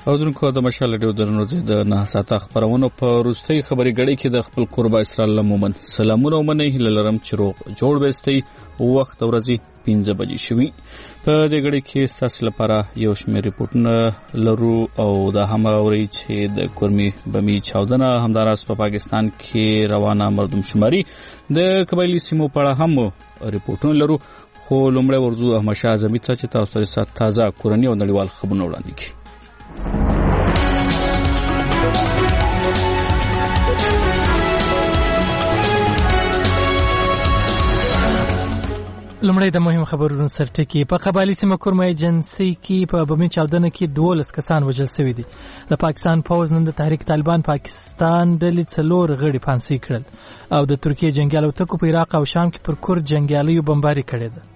اودونکو د مشال ریډیو درنوځي د 9 ساعته خبرونو په وروستۍ خبري غړي کې د خپل قربا اسرائیل مومن سلامونه ومنه هله لرم چې روغ جوړ وستي وخت ورځي 15 بجې شوي په دې غړي کې ستاسو لپاره یو شمېر ریپورتونه لرو او د هماوري چې د کورمي بمی چاودنه همداراز په پاکستان کې روانه مردم شماري د قبایلی سیمو په اړه هم ریپورتونه لرو خو لومړی ورځو احمد شاه اعظمي ته چې تاسو سره تازه کورنی او نړیوال خبرونه وړاندې کړي. لمړی د مهم خبرونو سرټکی په قبایلی سیمه کورمه ایجنسی کې په بمي چاودنه کې 12 کسان وژل شوي دي. د پاکستان پوز نن د تحریک طالبان پاکستان ډلې 4 غړي پانسي کړل او د ترکیه جنگیالو ټکو په عراق او شام کې پر کور جنگیالیو بمباري کړې ده.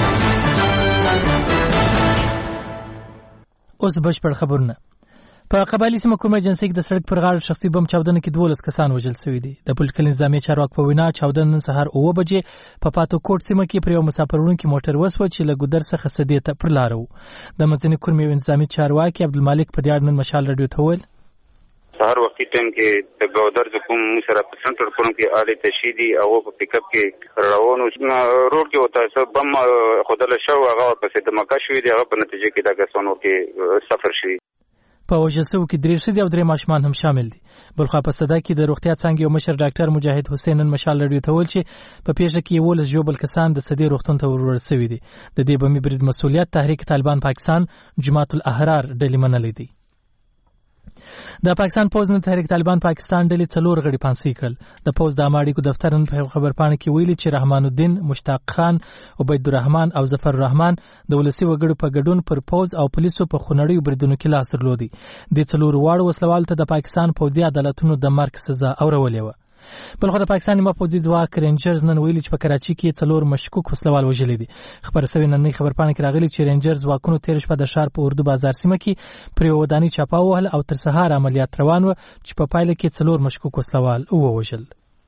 اوس بشپړ خبرونه. په قبایلی سیمه کورمه ایجنسی کې د سړک پر غاړه شخصي بم چاودنه کې 12 کسان وژل شوي دي. د پولیس نظامی چارواکو په وینا چاودنه نن سهار 9 بجې په پاتو کوټ سیمه کې پر یو مسافرونکو موټر وسوه چې له ګودر څخه سدې ته پر لار وو. د مزنی کورمه نظامی چارواکي عبدالمالک په دیار نن مشال رادیو ته ویل سهار وختي ټیم کې د ګودر کوم سره په سنټر کوم کې اړې تشیدي او په پک اپ کې روانو روډ کې وته سب بم خدله شو هغه په د مکه شوې دی هغه په نتیجه کې د کسانو کې سفر شوی. په وژلسو کې 3 ښځې او 3 ماشومان هم شامل دي. بلخوا په صدا کې د روغتیا څنګه یو مشر ډاکټر مجاهد حسین نن مشال رادیو ته ویل چې په پیښه کې 11 جوبل کسان د صدې روغتون ته ورسوي دي. د دې بمي برید مسؤلیت تحریک طالبان پاکستان جماعت الاحرار ډلې منلې دي. د پاکستان پوز نن تحریک طالبان پاکستان ډلې 4 غړي پانسي کړل. د پوز د اماړیکو دفتر نن په خبرپاڼه کې ویلي چې رحمان الدین، مشتاق خان، عبید الرحمن او ظفر الرحمن د ولسی وګړو په ګډون پر پوز او پولیسو په خونړیو بریدونو کې لاس درلودي. د 4 واړو وسلوالو ته د پاکستان پوځي عدالتونو د مرګ سزا اورولې و. بلخو د پاکستان مفوضي ځواک رینجرز نن ویلي چې په کراچي کې 4 مشکوک وسلوال وژلي دي. خبر سوي نن خبرپاڼه کې راغلي چې رینجرز ځواکونو تیر شپه د ښار په اردو بازار سیمه کې پر یو ودانۍ چاپه وهل او تر سهار عملیات روان و چې په پایله کې 4 مشکوک وسلوال ووژل.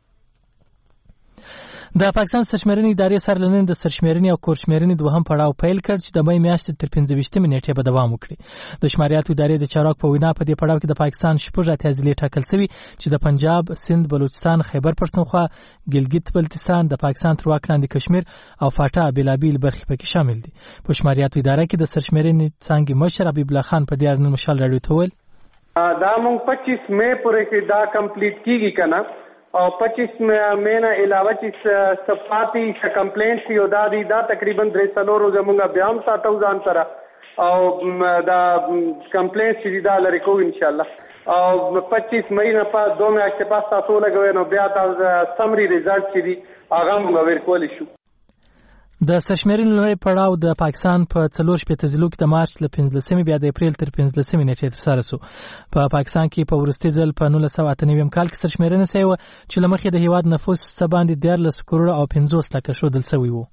د پاکستان سرشمېرنې ادارې سره لنن د سرشمېرنې او کورشمېرنې دوهم پړاو پیل کړ چې د مې میاشتې تر 15 نیټې به دوام وکړي. د شماریاتو ادارې د چارواکو په وینا په دې پړاو کې د پاکستان 6 ضلعې ټاکل شوي چې د پنجاب، سند، بلوچستان، خیبر پښتونخوا، ګلګت بلتستان، د پاکستان تر واک لاندې کشمیر او فاټا بېلابېل برخې پکې شامل دي. په شماریاتو اداره کې د سرشمېرنې څانګې مشر حبیب الله خان په دیار نن مشال رادیو ته ویل دا مونږ 25 مې پورې کې دا کمپلیټ کیږي کنه او 25 مې نه علاوه چې صفاتی کمپلینټس یو دا تقریبا 3 ورځې مونږ بیا هم ساتو ځان سره او دا کمپلینټس چې دا لري کو ان شاء الله او 25 مې نه په 2 میاشتې پاس تاسو لګوي نو بیا تاسو سمري ریزلټ چې دي هغه موږ ورکول شو. د سرشمېرنې لومړی پړاو د پاکستان په 4 ضلعو کې د مارچ له 15 بیا د اپریل تر 15 نیټې ترسره شو. په پاکستان کې په وروستي ځل په 1998 کال کې سرشمېرنه شوې وه چې له مخې د هیواد نفوس څه باندې 13 کروړه او 50 لکه ښودل شوی و.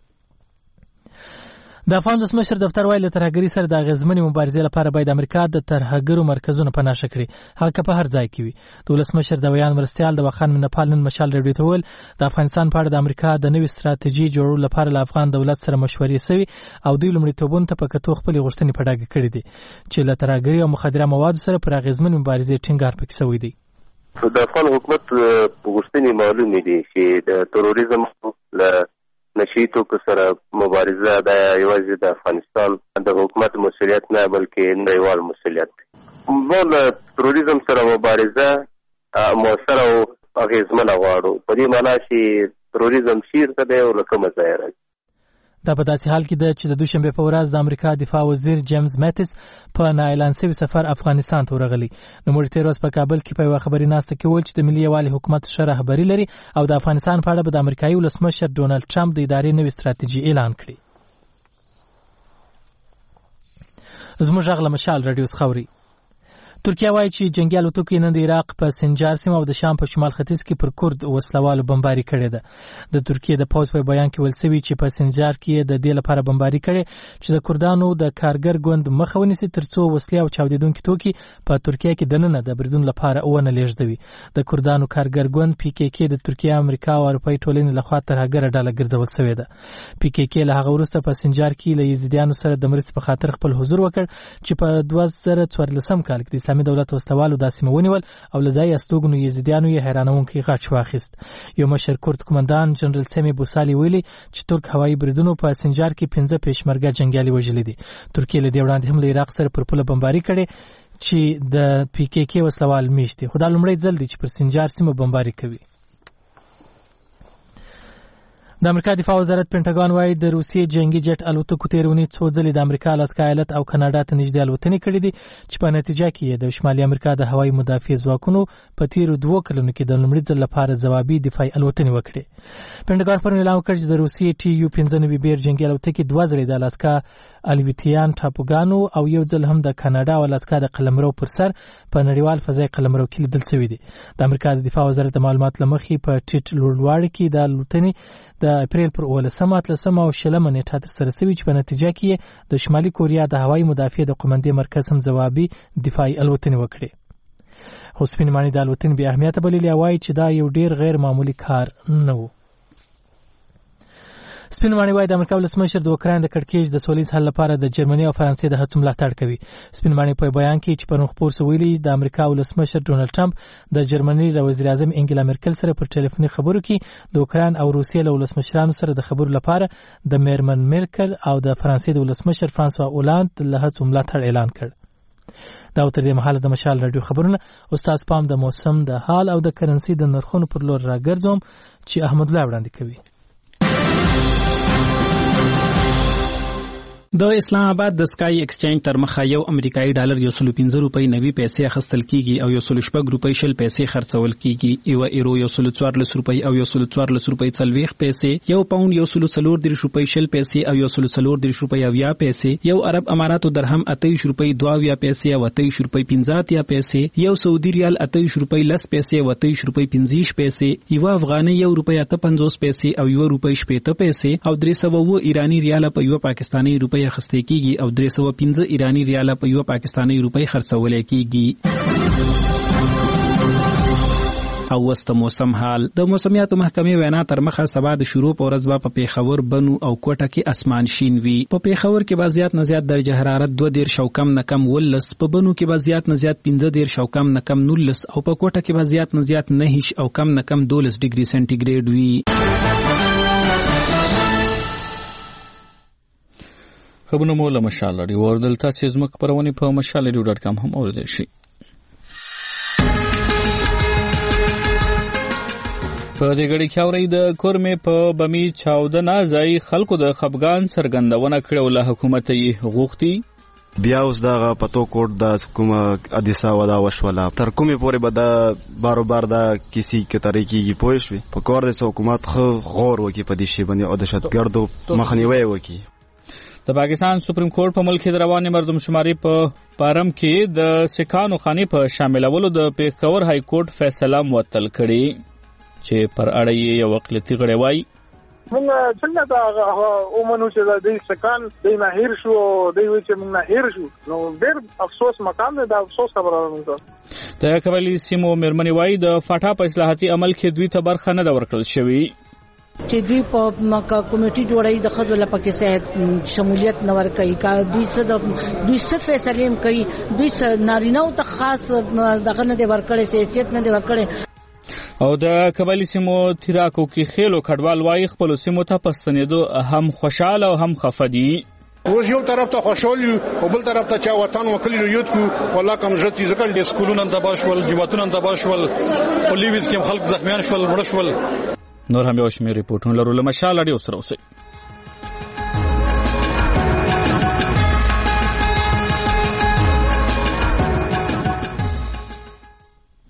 د افغان ولسمشر دفتر ویلي له ترهګرۍ سره د اغېزمنې مبارزې لپاره باید امریکا د ترهګرو مرکزونه پناه کړي، هغه په هر ځای کې وي. د ولسمشر د ویان مرستیال د وخان منپال نن مشال رادیو ته ویل د افغانستان په اړه د امریکا د نوې ستراتیژي جوړولو لپاره له افغان دولت سره مشورې شوي او دوی لومړیتوبونو ته په کتو خپلې غوښتنې په ډاګه کړي دي چې له ترهګرۍ او مخدره موادو سره پر اغېزمنې مبارزې ټینګار پکې شوی دی. د افغان حکومت غوښتنې معلومې دي چې د تروریزم له نشي توکو سره مبارزه دا یوازې د افغانستان د حکومت مسؤلیت نه بلکې نړیوال مسؤلیت دی. موږ له تروریزم سره مبارزه مؤثره او اغېزمنه غواړو په دې معنا چې تروریزم چیرته دی او له کومه ځایه راځي. دا په داسې حال کې ده چې د دوشنبې په ورځ د امریکا دفاع وزیر جیمز میتس په نااعلان شوي سفر افغانستان ته ورغلی. نوموړي تېره ورځ په کابل کې په یوه خبري ناسته کې وویل چې د ملي یووالي حکومت ښه رهبري لري او د افغانستان په اړه به د امریکایي ولسمشر ډونالډ ټرمپ د ادارې نوې ستراتیژي اعلان کړي. زموږ غږ له مشال رادیو څخه اوري. ترکیه وایي چې جنگي الوتکو نن د عراق په سنجار سیمه او د شام په شمال ختیځ کې پر کورد وسلوالو بمباري کړې ده. د ترکیه د پوځ په بیان کې ویل شوی چې په سنجار کې د دې لپاره بمباري کړې چې د کردانو د کارګر ګوند مخه ونیسي ترڅو وسلې او چاودیدونکي توکي په ترکیه کې دننه د بریدون لپاره ونه لیږدوي. د کردانو کارګر ګوند PKK د ترکیه، امریکا او اروپایي ټولنې لخوا ترهګره ډله ګرځول شوې ده. PKK له هغه وروسته په سنجار کې له یزیدیانو سره د مرستې په خاطر خپل حضور وکړ چې په 2014 کال کې د اسلامي دولت وسلوالو دا سیمه ونیول او له ځایه استوګنو یزیدیانو یې حیرانونکی غچ واخیست. یو مشر کورد قومندان جنرال سیمی بوسالي ویلي چې ترک هوایي بریدونو په سنجار کې 15 پیشمرګه جنګیالي وژلي دي. ترکیه له دې وړاندې هم له عراق سره پر پوله بمباري کړې چې د PKK وسلوال میشتي، خو دا لومړی ځل دی چې پر سنجار سیمه بمباري کوي. د امریکا دفاع وزارت پینټاګون وايي د روسیې جنگي جټ الوتکو تیرونی څو ځلې د امریکا الاسکا ایالت او کاناډا ته نږدې الوتنې کړې دي چې په نتیجه کې د شمالي امریکا د هوایي مدافع ځواکونو په تیرو 2 کلونو کې د لومړي ځل لپاره ځوابي دفاعي الوتنې وکړې. پینټاګون پرون اعلان وکړ چې د روسیې TU-95 بیر جنگي الوتکې 2 ځلې د الاسکا الویتیان ټاپوګانو او یو ځل هم د کاناډا او الاسکا د قلمرو پر سر په نړیوال فضایي قلمرو کې لیدل شوي دي. د امریکا د دفاع وزارت د معلومات لمخې په ټیټ لوړواړي کې د الوتنې د اپریل پر 18 او 20 نیټه تر سره شوی چې په نتیجه کې د شمالي کوریا د هوایي مدافع د قومندې مرکز هم ځوابي دفاعي الوتنې وکړي. خو سپین مانی د الوتنې بې اهمیته بللې او وايي چې دا یو ډیر غیر معمولی کار نه و. سپین مانی وايي د امریکا ولسمشر د اوکراین د کړکېچ د سولیز حل لپاره د جرمني او فرانسې د هڅو ملاتړ کوي. سپین مانی په بیان کې چې پرون خبر سو ویلي د امریکا ولسمشر ډونالد ټرمپ د جرمني د وزیر اعظم انګلا مرکل سره پر ټلیفوني خبرو کې د اوکراین او روسیې له ولسمشرانو سره د خبرو لپاره د میرمن مرکل او د فرانسې د ولسمشر فرانسوا اولاند له هڅو ملاتړ اعلان کړ. دا تر دې مهاله د مشال رادیو خبرونه استاد پام د موسم د حال او د کرنسي د نرخونو پر لور راګرځوم چې احمد الله وړاندې کوي. د اسلام آباد د سکای ایکسچینج تر مخه یو امریکایي ډالر 115 روپۍ نوي پیسې اخیستل کیږي او 116 روپۍ شل پیسې خرڅول کیږي. یو ایرو 114 روپۍ او 114 روپۍ 40 پیسې، یو پاوند 134 روپۍ شل پیسې او 134 روپۍ 20 پیسې، یو عرب اماراتو درهم 28 روپۍ 22 پیسې او 28 روپۍ 50 پیسې، یو سعودي ریال 28 روپۍ 10 پیسې او 28 روپۍ 50 پیسې، یو افغاني 1 روپۍ 58 پیسې او 1 روپۍ 70 پیسې او 300 ایرانی ریال په یو پاکستاني روپۍ اخیستل کیږي او 315 ایرانی ریال په یو پاکستاني روپۍ خرڅول کیږي. او وسط موسم حال. د موسمیاتو محکمې وینا تر مخه سبا د شروع په ورځ په پیښور، بنو او کوټه کې اسمان شین وي. په پیښور کې به زیات نه زیات درجه حرارت 2 او کم نه کم 19، په بنو کې به زیات نه زیات 15 او کم نه کم 19 او په کوټه کې به زیات نه زیات 9 او کم نه کم 12 ډیګري سنټیګریډ وي. خبرونه مو له مشال لري وردل تاسو زموږ خبرونه په mashalradio.com هم اوریدل شي. په دې غړي کې اوري د کورمې په بمی چاودنه ځای خلکو د خپګان څرګندونه کړو له حکومت یې غوښتي. بیا اوس دا پتو کوټ د حکومت ادیسا ودا وشولا تر کومه پورې به دا بار دا کسی کې طریقې پوه شوي په کور د حکومت غور وکي په دې شی باندې او د شتګردو مخنیوي وکي. د پاکستان سپریم کورټ په ملک د رواني مردم شماري په پارم کې د سکانو خاني په شاملولو د پیښور های کورټ فیصله معطل کړي چې پر اړه یو وکیلتي غړی وایي موږ څنګه دا ومنو چې د سکان د نهیر شو د وی چې موږ نهیر شو نو ډېر افسوس مقام ده، افسوس خبره ده. د قبایلی سیمو مېرمنې وایي د فاټا په اصلاحاتي عمل کې دوی ته برخه نه ده ورکړل شوې چې دوی په کمیټي جوړای د خځو لپاره کې شمولیت نه ورکړي کا دوی څه فیصله کوي، دوی نارینه او ته خاص دغه نه دی ورکړي، حیثیت نه دی ورکړي. او د قبایلی سیمو تیراکو کې خېلو کډوال وایي خپل سیمو ته پستنېدو هم خوشاله او هم خفه دي. اوس یو طرف ته خوشحال او بل طرف ته چا وطن وکړي یوت کو والله کوم ځتی ځکه د سکولونو تباہ شول، جماعتونو تباہ شول، پولیس کې خلک زخمیان شول، مړ شول. نور هم یو شمېر ریپورټونه لرو له مشال اړیو سره اوسئ.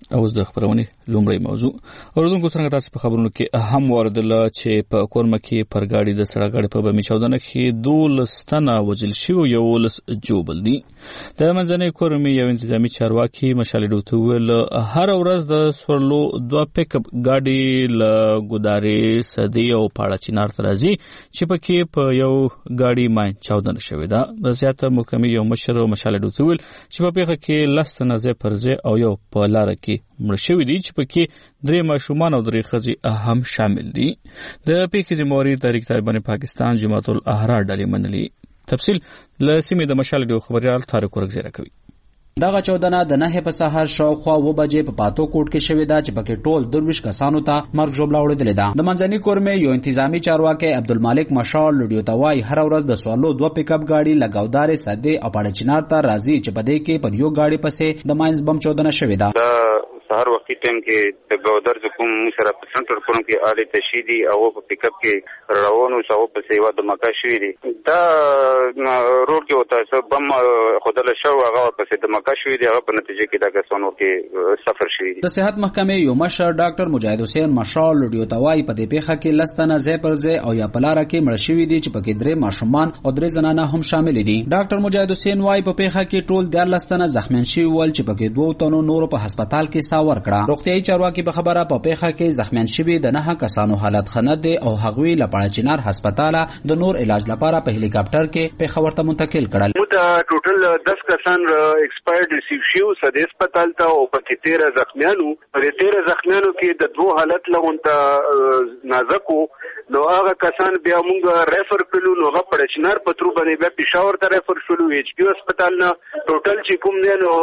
اوس د خبرونې لومړی موضوع اوردونکو څنګه تاسو په خبرونو کې هم واردله چې په کورمه کې پرګاډي د سړک غاړې په بمی چاودنه کې 12 تنه وژل شوي او 11 جوبل دي د منځنۍ کورمې یو انتظامی چارواکي مشال ډوته ویل هر ورځ د سورلو 2 پک اپ ګاډي له ګودارې سدي او پاړه چینار ته راځي چې پکې په یو ګاډي ماین چاودنه شوې ده د زیاته محکمې یو مشر مشال ډوته ویل چې په پیښه کې لستنه ځای پر ځای او یو په لاره کې مړ شوي دي چې پکې 3 ماشومان او 3 ښځې هم شامل دي د پیښې ذمہواري تحریک طالبان پاکستان جماعت الاحرار ډلې منلي تفصیل له سیمې د مشال ډیو خبريال طارق ورغزیره کوي دغه چودنه د 9 په سحر شاوخوا 2 بجې په پاتو کوټ کې شوې ده چې پکې ټول 22 کسانو ته مرګ ژوبله وړاندې ده د منځنۍ کورمې یو انتظامی چارواکي عبدالمالک مشال لډیو توای هر ورځ د سوالو 2 پک اپ ګاډي لګاودارې سدي او پاړه چینار ته راځي چې په دې کې پر یو ګاډي پسې د ماینز بم چودنه شوې ده سهار وختي ټیم کې د ګودر کوم سره په سنټر کوم کې آلی تشیدي او په پک اپ کې روانو سو په سیوا د مکه شوی دي دا روډ کې وتا سب بم خدای شو هغه په د مکه شوی دي هغه په نتیجه کې دا کسانو کې سفر شوی دي د صحت محکمې یو مشر ډاکټر مجاهد حسین مشال لډیو توای په دې پیښه کې لستنه ځای پر ځای او یا پلاره کې مړ شوی دي چې پکې 3 ماشومان او 3 زنانه هم شامل دي ډاکټر مجاهد حسین وايي په پیښه کې ټول 10 لستنه زخمیان شوي ول چې پکې 2 تنو نور په هسپتال کې ورکړه روغتيایي چارواکي په خبره په پیښه کې زخمیان شوي د 9 کسانو حالت ښه نه دی او هغوی له پاړه چینار هسپتال د نور علاج لپاره په هلیکاپټر کې پیښور ته منتقل کړل موږ ټوټل 10 کسان ایکسپایرډ ریسیو شو سده هسپتال ته او په 13 زخمیانو په 13 زخمیانو کې د 2 حالت لغونته نازکو نو هغه کسان بیا موږ ریفر کړو نو هغه پاړه چینار په ترو باندې بیا پېښور ته ریفر شولو ایچ پی هسپتال نه ټوټل چې کوم دی نو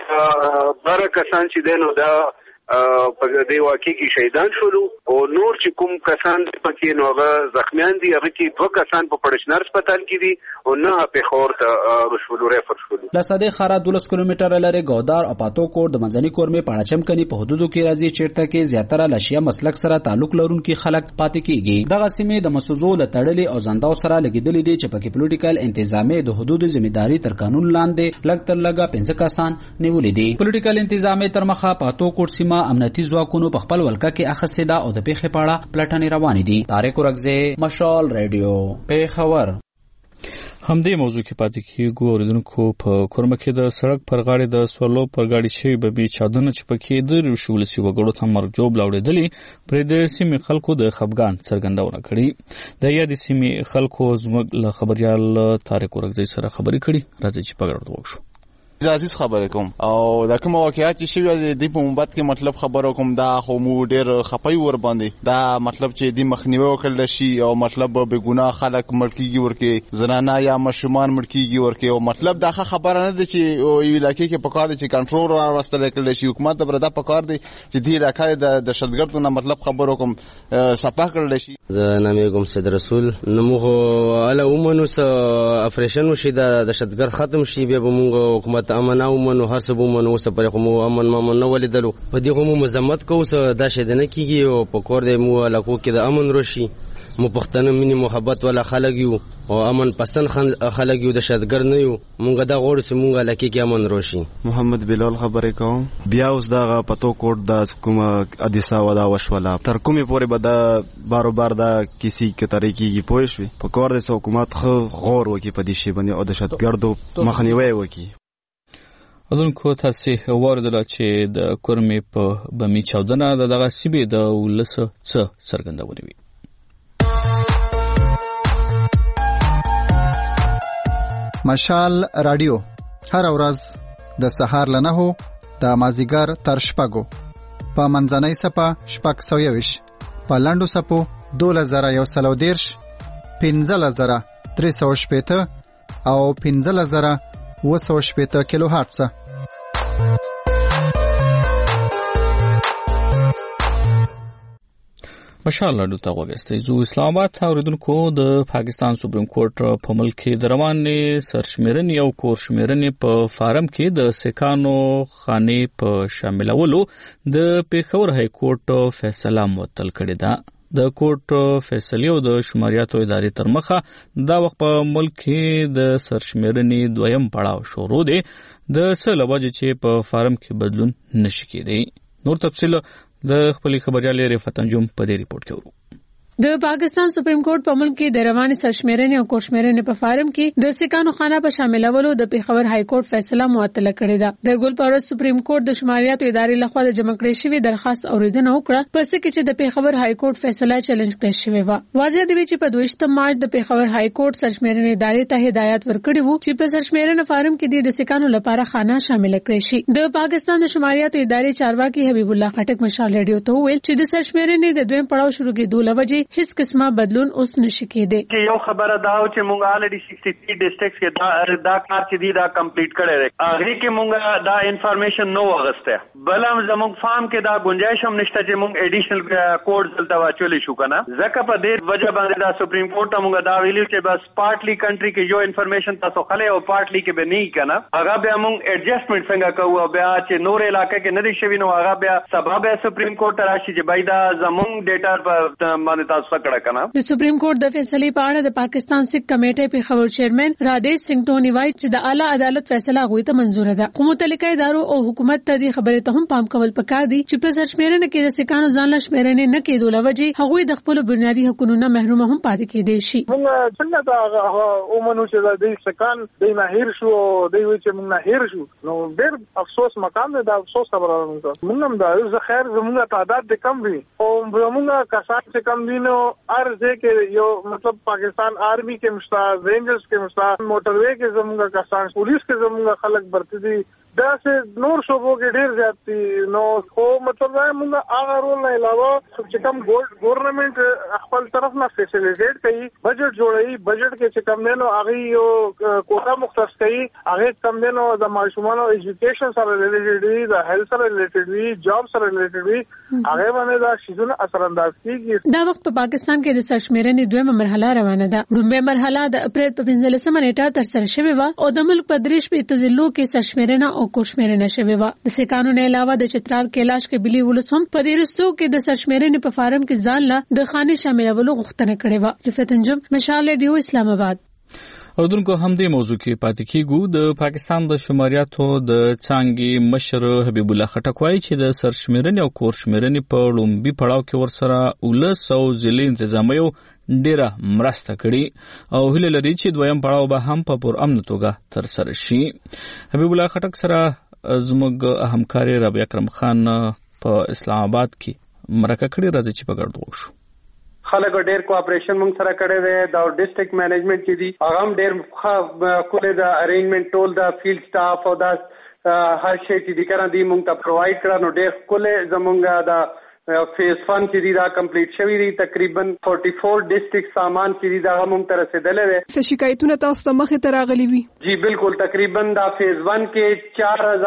12 کسان چې دی نو دا په دې واقعي کې شهیدان شولو او نور چې کوم کسان پکې نو هغه زخمیان دي هغه کې 2 کسان په پړشنار هسپتال کې دي او نه په خور ته شولو ریفر شولو لسده خارا 12 کیلومتر لري ګودار او پاتو کوټ د منځنۍ کورمې پاړچم کني په حدودو کې راځي چیرته کې زیاتره لشیا مسلک سره تعلق لرونکي خلک پاتې کیږي دغه سیمې د مسوزو لټړلې او زنداو سره لګیدلې دي چې پکې پولیټیکل انتظامی د حدود ځمېداري تر قانون لاندې لګ تر لګا 15 کسان نیولې دي پولیټیکل انتظامی تر مخه پاتو کوټ سیمه امنیتي ځواکونو په خپل ولکه کې اخیستې ده او د پیښې په اړه پلټنې روانې دي طارق ورغزی مشال ریډیو پیښور همدې موضوع کې پاتې کیږو اوریدونکو په کورمه کې د سړک پر غاړې د سولو پر غاړي شوی ببي چاودنه چې پکې د شولسي وګړو ته مرګ جوړ لاوړېدلی پر د سیمې خلکو د خفګان څرګندونه کړې د یادې سیمې خلکو زموږ له خبريال طارق ورغزی سره خبرې کړې راځي چې په ګډه وکړو عزیز خبره کوم او دا کوم واقعیت چې شوی دی په موبایل کې مطلب خبرو کوم دا خو مو ډیر خپای ور باندې دا مطلب چې دی مخنیوي وکړل شي او مطلب به ګناه خلک مړکیږي ورکه زنانه یا مشومان مړکیږي ورکه او مطلب دا خبره نه ده چې یو علاقې کې پکار دي چې کنټرول را راستل کړل شي حکومت بردا پکار دي چې دی علاقې د دهشتګردونو مطلب خبرو کوم صفه کړل شي زه نامې کوم سید رسول نموغه اله ومنو افریشن وشي د دهشتګر ختم شي به موږ حکومت امن او منو حسب منو وسه پر کوم امن ما نو ولیدلو په دې کوم مزمت کو څه دا شه نه کیږي او په کور دې مو علاقو کې د امن روشي مو پښتنه مینه محبت ولا خلک یو او امن پښتن خلک یو د شادګر نه یو مونږ دا غوړ سه مونږه لکه کې امن روشي محمد بلال خبرې کوم بیا اوس دا پتو کوټ د کوم ادیسا ودا وشولا تر کومه پورې به دا بار دا کسی کې طریقې کې پوښوي په کور د حکومت غور وکي په دې شی باندې او د شادګردو مخنیوي وکي اذن تاسو واردله چې د کورمې په بمی چاودنه دغه سیبه د ولس څه څرګندونه وي مشال رادیو هر ورځ د سهار ل 9 د مازیګر تر شپږو په منځنۍ صفه شپږ 120 په لاندو صفو 2130 15380 او 15080 کیلو هرتز ماشاءالله دوته وګستې زو اسلام آباد اوریدونکو د پاکستان سپریم کورټ په ملک کې د روانې سرشمیرنې او کورشمیرنې په فارم کې د سکانو خانې په شاملولو د پیښور های کورټ فیصله معطل کړې ده د کورټ فیصله او د شماریاتو ادارې تر مخه دا وخت په ملک کې د سرشمیرنې دویم پړاو شروع دی د سلوجه چې په فارم کې بدلون نشي کېدی نور تفصیل د خپل خبريال رفعت انجم په دې ریپورت کې ورو. د پاکستان سپریم کورټ په ملک کې د رواني سرشمیرنې او کوشمیرنې په فارم کې د سکانو خانه په شاملولو د پیښور های کورټ فیصله معطله کړې ده. د ګلپورس سپریم کورټ د شماریاتو ادارې لخوا د جمع کړې شوی درخواست اوریدنه وکړه پس کې چې د پیښور های کورټ فیصله چیلنج کړې شوی و. واضح دی چې په 22 مارچ د پیښور های کورټ سرشمیرنې ادارې ته هدایت ورکړی وو چې په سرشمیرنې فارم کې د سکانو لپاره خانه شامل کړي شي. د پاکستان د شماریاتو ادارې چارواکي حبیب الله خټک مشال رادیو ته ویل چې د سرشمیرنې د دویم پړاو شروع کېدو لوجه هیڅ قسمه بدلون اوس نشي کېدی. یو خبره دا و چې مونږ الریډي 63 ډیسټرکټس کې دا کار چې دی دا کمپلیټ کړی دی. هغه کې مونږ دا انفارمیشن نو وغسته بل هم زموږ فارم کې دا گنجائش هم نشته چې مونږ اډیشنل کوډ دلته واچولې شو کنه. ځکه په دې وجه باندې دا سپریم کورټ مونږ دا ویلو چې بس پارټلی کنټری کې یو انفارمیشن تاسو خلې او پارټلی کې به نه کنه. هغه بیا مونږ ایڈجسټمنٹ څنګه کوو او بیا چې نور علاقې کې نه دي شوی نو هغه بیا سبب سپریم کورټ راشي چې بای دا زموږ ډیټا په باندې تاسو کړه کنه. د سپریم کورټ د فیصلې په اړه د پاکستان سکھ کمیټې په خبر چیرمن رادیش سنگ ټونی وایي چې د اعلی عدالت فیصله غوښته ته منزور ده. خو متعلقه ادارو او حکومت ته د خبرې ته هم پام کول پکار دي چې په سرشمیرنه کې د سکانو ځان له شمیرنې نه کېدو لوجه هغوی د خپل بنیادي حقوقو نه محروم هم پاتې کېدي شي. موږ څنګه دا اومنو چې د سکان د ماهر شو د وی چې موږ ماهر شو نو ډېر افسوس مقام ده. دا افسوس خبره ده. موږ هم دا زه خیر زموږ تعداد د کم وي او موږ کسان چې کم دي نو ارزه کې یو مطلب پاکستان آرمی کې مشتا رینجرز کې مشتا موټروي کې زموږ کسان پولیس کې زموږ خلک برته دي دا سه نور شوبو کې ډېر زیات دي نو خو مطلب دا موږ هغه رول نه علاوه چې کوم ګورنمنت خپل طرف نه فیسیلیټیټ کوي بجټ جوړوي بجټ کې چې کم نه نو هغه یو کوټا مختص کوي هغه کم نه نو د ماشومانو ایجوکیشن سره ریلیټډ وي د هیلث سره ریلیټډ وي جاب سره ریلیټډ وي هغه باندې دا شیزونه اثر انداز کیږي. دا وخت په پاکستان کې د سرشمیرنې دویمه مرحله روانه ده. لومړی مرحله د اپریل په 15 نیټه تر سره شوې و او د ملک په دریش په تزلو کې سرشمیرنه او کوشمیرنه شوې و. د سکانو نه علاوه د چترال کیلاش کې بلی ولس هم په دې رستو کې د سرشمیرنې په فارم کې ځان له د خاني شاملولو غوښتنه کړې و. رفعت انجم مشال رادیو اسلام آباد. اردوونکو هم دې موضوع کې پاتې کیږو. د پاکستان د شماریاتو د څانګې مشر حبیب الله خټک وایي چې د سرشمیرنې او کورشمیرنې په لومبي پړاو کې ورسره ولس او ضلعي انتظامیو ډیره مرسته کړي او هیله لري چې دویم پړاو به هم په پرامن توګه تر سره شي. حبیب الله خټک سره زموږ همکار ربیع اکرم خان په اسلام آباد کې مرکه کړې راځي چې په ګډ وشو. خلک ډېر کوآپریشن موږ سره کړی دی. دا ډیسټریکټ مینجمنټ چې دي هغه هم ډېر کولې د ارینجمنټ ټول د فیلډ سټاف او دا هر شی چې دي کړه دي موږ ته پرووایډ کړه نو ډېر کولې زموږ دا فیز 1 چې دی دا کمپلیټ شوی دی. تقریبا 44 ډیسټریکټ سامان چې دی دا موږ ته رسیدلې ده. څه شکایتونه تاسو ته مخې ته راغلي وي؟ جی بالکل تقریبا دا فیز 1 کې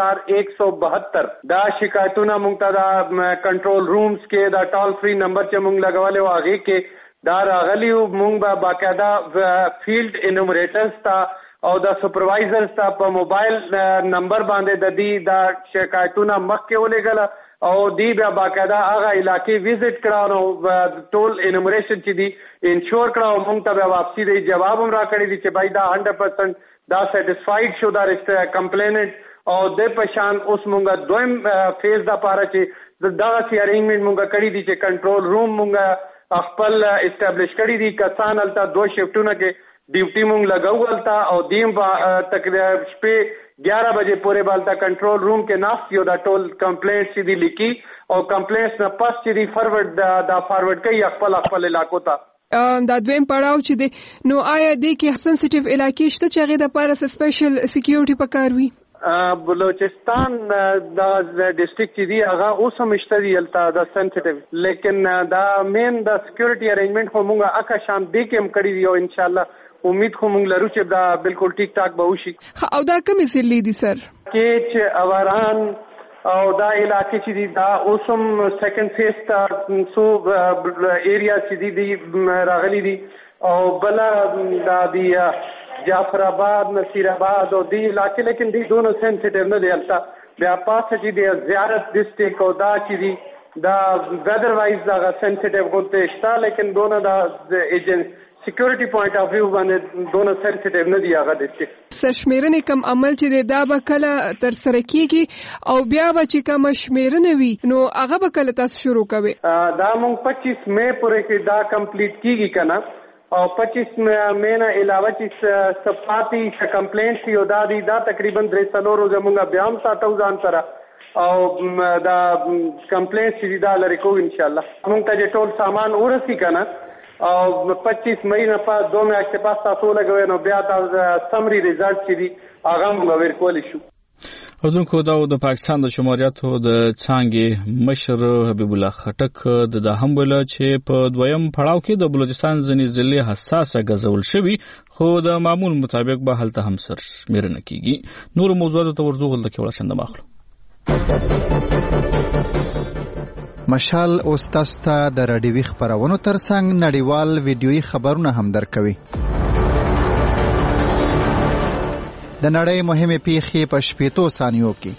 4172 دا شکایتونه موږ ته دا کنټرول رومز کې دا ټال فری نمبر چې موږ لګولې و هغه کې دا راغلی موږ به باقاعده فیلډ انومریټرز ته او د سپروایزرز ته په موبایل نمبر باندې د دې دا شکایتونه مخکې ولېږل او دی بیا باقاعده هغه علاقې وزټ کړه نو ټول انومریشن چې دی انشور کړه او موږ ته بیا واپسی دی جواب هم راکړی دی چې بای دا 100% دا سیټسفاید شو دا کمپلیننټ او د پشان اوس موږ دویم فیز دا پاره چې دا سی ارینجمنٹ موږ کړی دی چې کنټرول روم موږ خپل اسټابلیش کړی دی کسان الته 2 شفټونه کې ډیوټي موږ لګاولتا او دیم تقریبا شپې 11 بجے پورې بالتا کنټرول روم کې ناست یو دا ټول کمپلینټ چې دی لیکي او کمپلینټس نه پس چې دی فارورډ کوي خپل علاقو ته. دا دویم پړاو چې دی نو آیا د کې سنسټیو علاقې شته چې هغه د پاره سپیشل سکیورټي پکار وي؟ بلوچستان دا ډیسټریکټ چې دی هغه اوس هم شته دی الته دا سنسټیو لیکن دا مین دا سکیورټي ارینجمنٹ خو موږ اکه شان دی کې هم کړی دی او ان شاء الله امید خو موږ لرو چې دا بالکل ټیک ټاک به وشي. او دا کومې ضلعې دي سر؟ کې اوران او دا علاقې چې دي دا اوسم سیکنډ فیز ته سو ایریا چې دي راغلي دي او بلا دا دی جعفر آباد نصیر آباد او دی علاقې لیکن دی دونوں سینسیټیو نه دی البته بیا پاسه چې دی زیارت ډسټریکټ او دا چې دی دا ویدر وایز دا سینسیټیو کوته شته لیکن دونوں دا ایجنسی سکیورٹی پوائنٹ آف ویو باندې دونوں سینسیټیو نه دی هغه ډیسټریکټ. سرشمیرنې کم عمل چې دا به کله تر سره کیږي او بیا به چې کوم شمیرنه وي نو هغه به کله تاسو شروع کوي؟ دا مونږ 25 مې پورې کې دا کمپلیټ کیږي کنه او 25 مې نه علاوه چې صفاتی کمپلینټس یو دا تقریبا 300 ورځې مونږ بیا هم ساتو ځان سره او دا کمپلینټس چې دا لري کو ان شاء الله مونږ ته ټول سامان ورسي کنه او 25 مې نه په 2 میاشتې پاس تاسو لګوي نو بیا تاسو سمري ریزلټ چې دی هغه موږ ورکول شو. اردوونکو دا د پاکستان د شماریاتو د څانګې مشر حبیب الله خټک د هم ویل چې په دویم پړاو کې د بلوچستان ځینې ضلع حساسه غځول شوی خو د معمول مطابق به هلته هم سرشمیرنه کیږي. نور موضوعات ته ورځو غل کې ولشند ماخلو. مشال اوس تاسو ته د راډیوي خبرونو ترڅنګ نړیوال ویډیويي خبرونه هم درکوي. د نړۍ مهمه پیښې په 15 ثانیو کې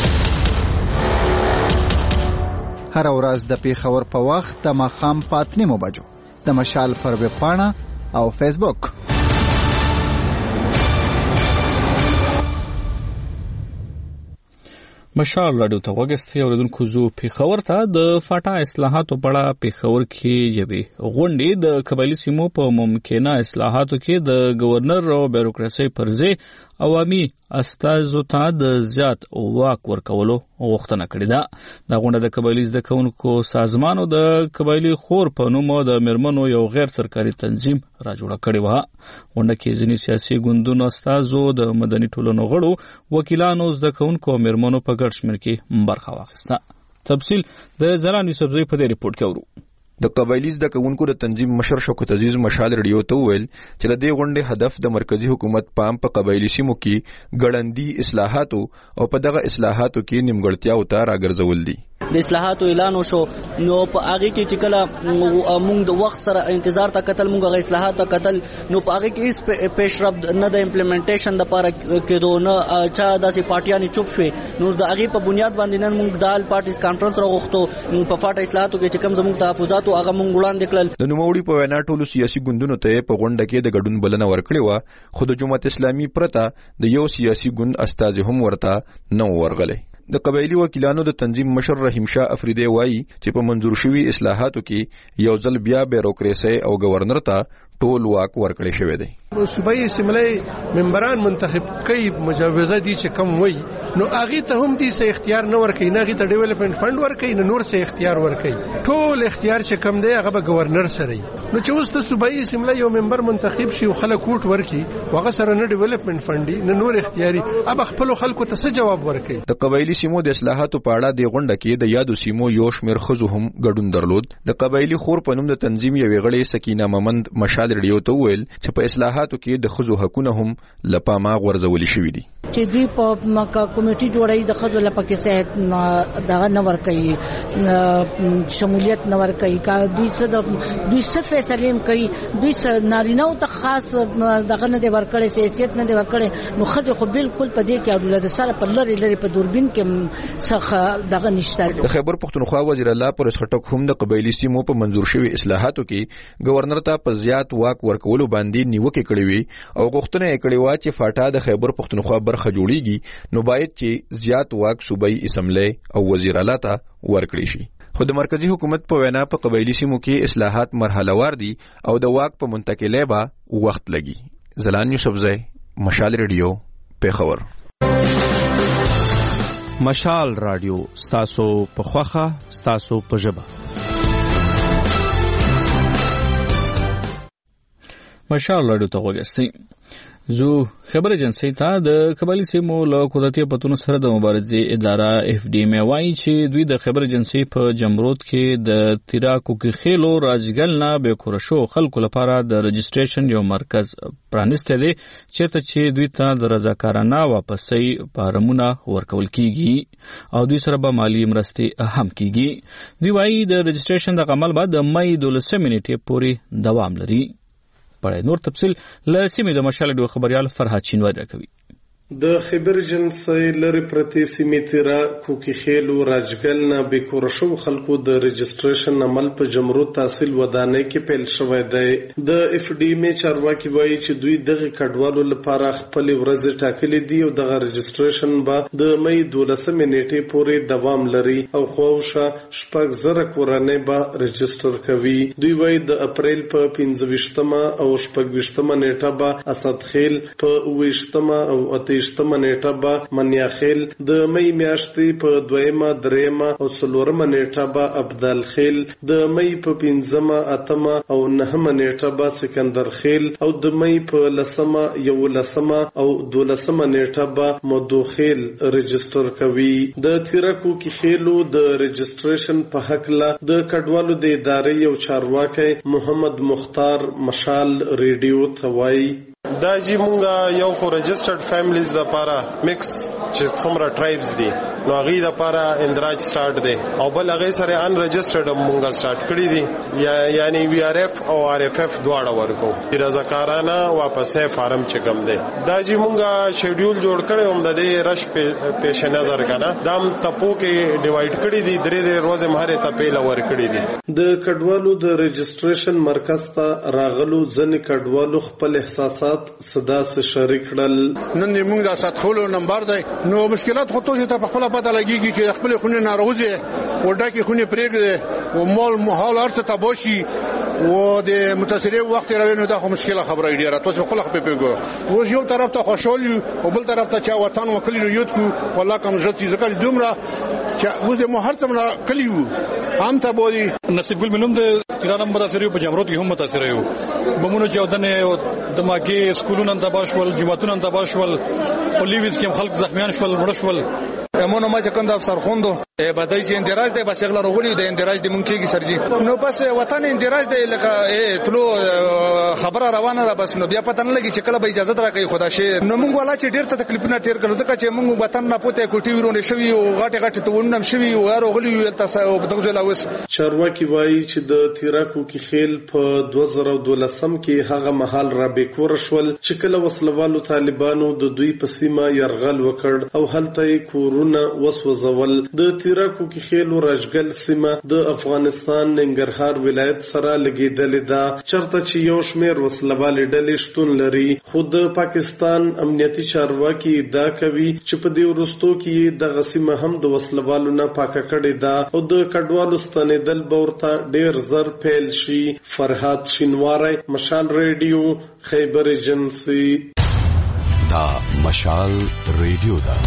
هر ورځ د پیښور په وخت د ماښام په 8 بجو د مشال پر ویب پاڼه او فیسبوک. مشال راډیو ته وګورئ اوریدونکو زو پیښور ته د فاټا اصلاحاتو په اړه پیښور کې یوې غونډې د قبایلی سیمو په ممکنه اصلاحاتو کې د گورنر او بیروکراسي پر ځای عوامي استازو ته د زیات واک ورکولو غوښتنه کړې ده. دا غونډه د قبایلی زده کوونکو سازمان او د قبایلی خور په نوم د میرمنو یو غیر سرکاري تنظیم را جوړه کړې وه. غونډه کې ځینې سیاسي ګوندونو استازو د مدني ټولنو غړو وکیلانو زده کوونکو او میرمنو په ګډ شمېر کې برخه واخیسته. تفصیل د زلان یوسفزئی په دې ریپورت کې اورو. د قبایلی زده کوونکو د تنظیم مشر شوکت عزیز مشال رادیو ته ویل چې د دې غونډې هدف د مرکزی حکومت پام په قبایلی سیمو کې ګړندی اصلاحاتو او په دغه اصلاحاتو کې نیمګړتیاو ته راګرځول دي. د اصلاحاتو اعلان وشو نو په هغه کې چې کله موږ د وخت سره انتظار ته قتل موږ غو اصلاحات ته قتل نو په هغه کې هیڅ پیشرفت نه د امپلیمنټیشن د لپاره کېدو نه چا داسې پارټیانې چوپ شوې نو د هغه په بنیاد باندې نن موږ د آل پارټیز کانفرنس راغوښتو په فاټا اصلاحاتو کې چې کوم زموږ تحفظات او هغه موږ وړاندې کړل. د نوموړي په وینا ټولو سیاسي ګوندونو ته په غونډه کې د ګډون بلنه ورکړې و خو د جماعت اسلامي پرته د یو سیاسي ګوند استازي هم ورته نه ورغلي. د قبایلی وکیلانو د تنظیم مشر رحیم شاه افریدی وایي چې په منظور شوی اصلاحاتو کې یو ځل بیا بیروکراسي او گورنر ته ټول واک ورکړی شوی دی. صوبایي اسمبلی ممبران منتخب کوي مجوزه دي چې کم وای نو هغه ته هم دي سه اختیار نه ورکړي نه غي ته ډیولپمنٹ فند ورکړي نه نور سه اختیار ورکړي ټول اختیار چې کم دی هغه به گورنر سره نو چې اوس ته صوبایي اسمبلی یو ممبر منتخب شي او خلک ووټ ورکړي هغه سره نه ډیولپمنٹ فند نه نور اختیاري اب خپل خلکو ته څه جواب ورکړي. د قبایلی سیمو د اصلاحاتو په اړه د غونډه کې د یادو سیمو یو شمېر خزو هم ګډون درلود. د قبایلی خور په نوم د تنظیم یو غړي سکینه ممند مشال رادیو ته ویل چې په اصلاحاتو کې د خزو حقونه هم لپامه غورځول شوې دي چې دوی په کمیټي جوړای د خزو لپاره صحت دغه نه ور کوي شمولیت نه ور کوي کا دوی څه فیصله کوي دوی نارینه او ته خاص دغه نه دی ور کړي حیثیت نه دی ور کړي نو خزو خو بالکل په دې کې اولاد سره په لری په دوربین کې څخه دغه نشته. د خیبر پختونخوا وزیر الله پرس خټک هم د قبایلی سیمو په منظور شوی اصلاحاتو کې گورنر ته په زیات واک ورکولو باندې نیوکه کړې وي او غوښتنه یې کړې و چې فاټا د خیبر پختونخوا برخه جوړیږي نو باید چې زیات واک صوبایي اسمبلی او وزیر اعلی ته ورکړي شي. خو د مرکزی حکومت په وینا په قبایلی سیمو کې اصلاحات مرحله وار دي او د واک په منتقلی به وخت لګي. زلان یوسفزئی مشال رادیو پیښور. مشال رادیو ستاسو په خوخه ستاسو په ژبه. مشال راډیو ته وګورئ. زو خبر ایجنسی ته د قبایلی سیمو له قدرتي پتون سره د مبارزې اداره اف ډي ام وايي چې دوی د خبر ایجنسی په جمرود کې د تیراکو کې خېلو راځګل نه به کورشو خلکو لپاره د رجسټریشن یو مرکز پرانیسته دي چې دوی ته د رضاکارانه واپسۍ فارمونه ورکول کیږي او دوی سره به مالی مرستې هم کیږي. دوی وايي د رجسټریشن د عمل بعد د مې 12 نیټې پورې دوام لري. پړې نور تفصیل له سیمې د مشال ډو خبريال فرحات چینواری راکوي. د خیبر جنسي لري پرتی سیمې تیرا کوکی خیلو راجګل نه بیکور شو خلکو د رجستریشن عمل په جمهوریت تحصیل ودانۍ کې پیل شوی دی. د اف ډي مې چارواکي وایي چې دوی دغه کډوالو لپاره خپل ورځ ټاکلې دي او دغه رجستریشن به د مې 12 نیټې پورې دوام لري او خوښه 6,000 کورنۍ به رجستر کوي. دوی وایي د اپریل په 15مه او 16مه نیټه به اسد خیل په 20مه او 28مه نیټه به منیاخیل د مې میاشتې په 2مه 3مه او 4مه نیټه به ابدال خیل د مې په 5مه 8مه او 9مه نیټه به سکندر خیل او د مې په 10مه 11مه او 12مه نیټه به مدو خیل رجستر کوي. د تیرکو کې خیلو د رجستریشن په حق لا د کډوالو د ادارې یو چارواکي محمد مختار مشال ریډیو ته وایي دا جی مونږه یو خو رجسترډ فیملیز د لپاره میکس چې څومره ټرایبز دي نو هغه د لپاره اندراج سٹارټ دی او بل هغه سره ان رجسترډ مونږه سٹارټ کړی دي یعنی وی آر اف او آر اف اف دواړه ورکو د رضاکارانه واپسې فارم چکم دی. دا جی مونږه شیډیول جوړ کړی هم د دې رش پیش نظر کنه دام تپو کې ډیوایډ کړی دي درې ورځې مهره ته پیل ور کړی دي. د کډوالو د رجستریشن مرکز ته راغلو ځنې کډوالو خپل احساسات صدا سره شریک کړل. نن موږ د ساتخولو نمبر دی نو مشکلات خو ته په خپل پته لګیږي چې خپل خونه ناروزه وډا کې خونه پرېږده او مال محال ارته تباشي و د متاثرې وخت راوینو دا خو مشکله خبره ډیره تاسو خپل خپل پیګو اوس یو طرف ته خوشحالي او بل طرف ته چې وطن وکړي یو کو والله کوم ځتی ځکه دومره چې اوس د محرم کلیو هم ته بودي نصیب ګل منوم د ایران متاثرې په جمهوریت کې هم متاثر یو بمونو چې ودنه دماغي سکولونو تباشول جماعتونو تباشول پولیس کې خلک زخمیان شول مړشول امونو ما چې کوم د افسر خوندو بدای چې اندراج دی بس یغلا رغولي د اندراج دی مونږ کېږي سرجي نو بس وطن اندراج دی لکه تلو خبره روانه ده بس نو بیا پته نه لګي چې کله به اجازه راکړي خدا شي نو مونږ ولا چې ډیر ته تکلیفونه تیر کړو ځکه چې مونږ وطن نه پوتې کوټي ورونه شوی او غټه ته ونم شوی او رغولي ویل تاسو په دغه ځای اوس چارواکي وایي چې د تیراکو کې خیل په 2012 کې هغه محل را بیکور شول چې کله وسلوالو طالبانو د دوی په سیمه يرغل وکړ او هلته کورونه وسوځول. د تیراکو کې خیلو راجګل سیمه د افغانستان ننګرهار ولایت سره لګیدلې ده چرته چې یو شمېر وسلوالې ډلې شتون لري. خو د پاکستان امنیتي چارواکي ادعا کوي چې په دې وروستو کې د غسیمه هم د وسلوالو نه پاکه کړې ده او د کډوالو ستنېدل به ورته ډېر زر پیل شي. فرهاد شینواری مشال ریډیو خیبر ایجنسی. دا مشال ریډیو ده.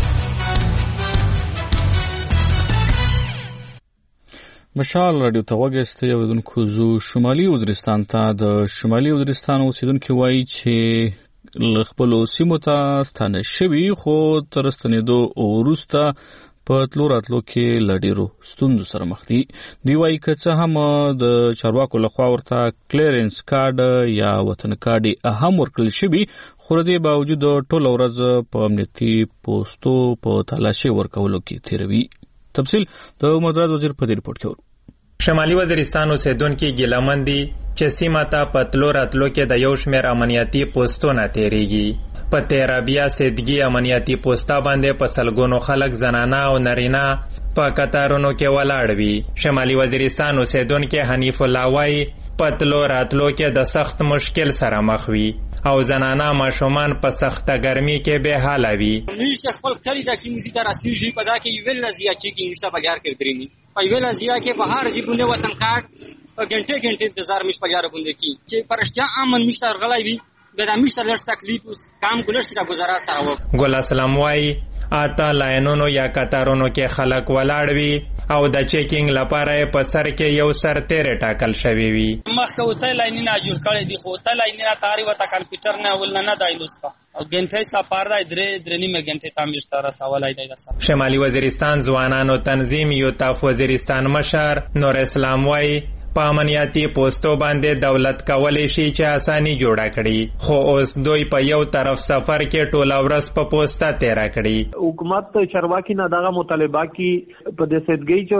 مشال رادیو ته وګورئ یو دونکو زو شمالي وزیرستان ته د شمالي وزیرستان اوسیدونکو وایي چې خپل سیمو ته ستانه شوی خو تر ستنېدو وروسته په تلو راتلو کې لډیرو ستوندو سره مخ دي. دی وایي که څه هم د چارواکو لخوا ورته کلیرنس کارډ یا وطن کارډ هم ورکړل شوی خو د دې باوجود ټول ورځ په امنیتي پوسټو په تلاشي ورکولو کې تیروي. تفصیل د مدراد وزیر په دې رپورت کې ورو. شمالي وزیرستان اوسیدونکو ګیلمن دي چې سیمه ته په تلو راتلو کې د یو شمېر امنیتي پوسټونه تیریږي. په تیرابیا سیدګي امنیتي پوسټا باندې په سلګونو خلک زنانه او نارینه په قطارونو کې ولاړ وي. شمالي وزیرستان اوسیدونکو حنیف الله وایي په تلو راتلو کې د سخت مشکل سره مخ وي او زنانه ماشومان په سخته ګرمي کې به حاله وي. میشه خپل کلی ته کې موزیک راسي په دا کې ویل لزیا چې کې نشه بګار کړی ني په ویل لزیا کې بهار جیبونه وطن کارت غنټه غنټه انتظار مش بګار باندې کی چې پرشتیا امن مشتر غلای وي د مشتر لږ تکلیف کام ګلشت کا گزارا سره و. ګل اسلام وای آتا لاینونو یا قطارونو کې خلک ولاړ وي او د چیکینګ لپاره په سر کې یو سر تیرې ټاکل شوی وي. مخکې وته لاینونه جوړ کړي دي خو ته لاینونه تاری وته کمپیوټر نه ول نه دایلوسته او ګنټه سپار دای درې نیمه ګنټه تامیش تر سوالای دی دسه. شمالي وزیرستان ځوانانو تنظیم یوتاف وزیرستان مشر نور اسلام وای په امنیتي پوسټو باندې دولت کولی شي چې اساني جوړه کړي خو اوس دوی په یو طرف سفر کې ټوله ورځ په پوسټه تیره کړي. حکومت چارواکي نه دغه مطالبه کی په دې سیدګي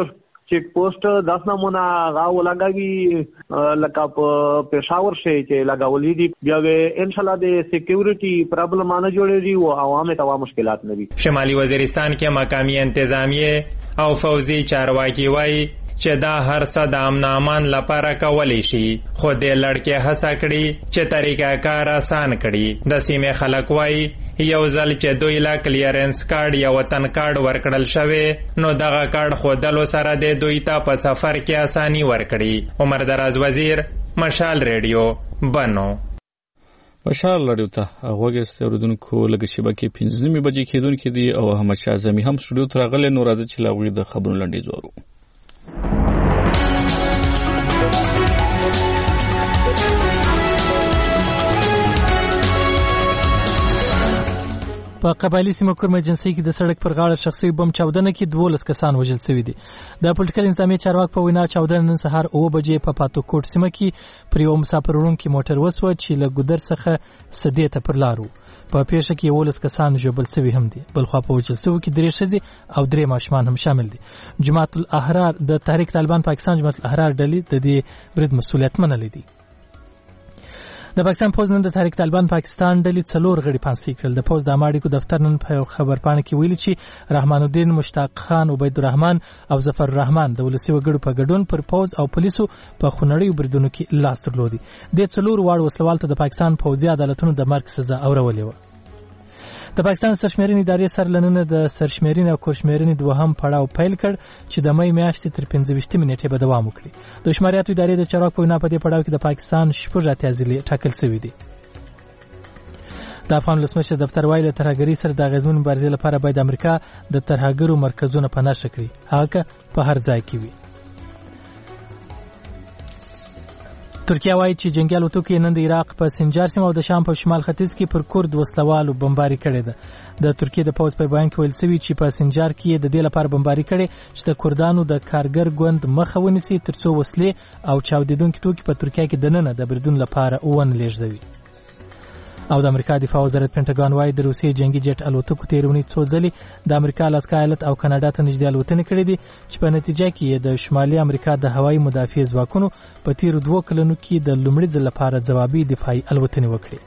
چیک پوسټ داس نمونه غاو لګاوي لکه په پېښور شي چې لګاولې دي بیا ان شاء الله د سکیورټي پرابلم نه جوړېږي او عوامو ته مشکلات نه وي. شمالي وزیرستان کې مقامی انتظامیه او فوزي چارواکي وایي چې دا هر څه د امن امان لپاره کولی شي، خو د لړکې هڅه کړي چې طریقه کار آسان کړي. د سیمې خلک وایي یو ځل چې دوی لا کلیرنس کارت یا وطن کارت ورکړل شوی نو دغه کارت خودلو سره د دوی ته په سفر کې اساني ورکړي. عمر دراز وزیر، مشال ریډیو، بنو. مشال ریډیو ته غوږی اوریدونکو لږ شبکې 15 بجې کېدونکې دي او احمد شاه اعظمي هم سټوډیو ته راغلی. نو راځي چې لاغوی د خبرونو لنډیز وارو. په قبایلی سیمه کورم ایجنسی کې د سړک پر غاړه شخصي بم چاودنه کې 12 کسان وژل شوي دي. د پولیټیکل انتظامی چارواک په وینا چاودنه نن سهار 9 بجې په پاتوکوټ سیمه کې پر یو مسافر وړونکي موټر وسوه چې له ګودر څخه سدې ته پر لارو. په پیښه کې 11 کسان ژوبل شوي هم دي. بل خوا په وژل شوو کې 3 ښځې او 3 ماشومان هم شامل دي. جماعت الاحرار د تحریک طالبان پاکستان جماعت الاحرار ډلې د دې برید مسؤلیت منلې دي. د پاکستان پوز نن د تحریک طالبان پاکستان ډلې 4 غړي پانسي کړل. د پوز د اماړیکو دفتر نن په خبرپاڼه کې ویلي چې رحمان الدین، مشتاق خان، عبید الرحمن او ظفر الرحمن د ولسی وګړو په ګډون پر پوز او پولیسو په خونړیو بریدونو کې لاس درلودي. د 4 واړو وسلوال ته د پاکستان پوځي عدالتونو د مرګ سزا اورولې و. د پاکستان سرشمیرنې ادارې سره لننه د سرشمیرنې او کورشمیرنې دوهم پړاو پیل کړ چې د مې میاشتې تر 15 نیټې به دوام وکړي. د شماریاتو ادارې د چارواکو په وینا په دې پړاو کې د پاکستان 8 ضلعې ټاکل شوي دي. د افغان ولسمشر دفتر وایي له ترهګرۍ سره د اغیزمن مبارزې لپاره باید امریکا د ترهګرو مرکزونه پناه کړي، هغه په هر ځای کې وي. ترکیه وایي چې جنگي الوتکې نن د عراق په سنجار سیمه او د شام په شمال ختیځ کې پر کورد وسلوالو بمباري کړې ده. د ترکیه د پوځ په بیان کې ویل شوی چې په سنجار کې د دې لپاره بمباري کړي چې د کردانو د کارګر ګوند مخه ونیسي ترڅو وسلې او چاودیدونکي توکي په ترکیه کې دننه د بریدون لپاره ون لېږدوي. او د امریکا دفاع وزارت پینټاګون وایي د روسیې جنگي جټ الوتکو تیرونی څو ځلې د امریکا الاسکا ایالت او کاناډا ته نږدې الوتنې کړې دي چې په نتیجه کې د شمالي امریکا د هوایي مدافع ځواکونو په تیرو 2 کلونو کې د لومړي ځل لپاره ځوابي دفاعي الوتنې وکړې.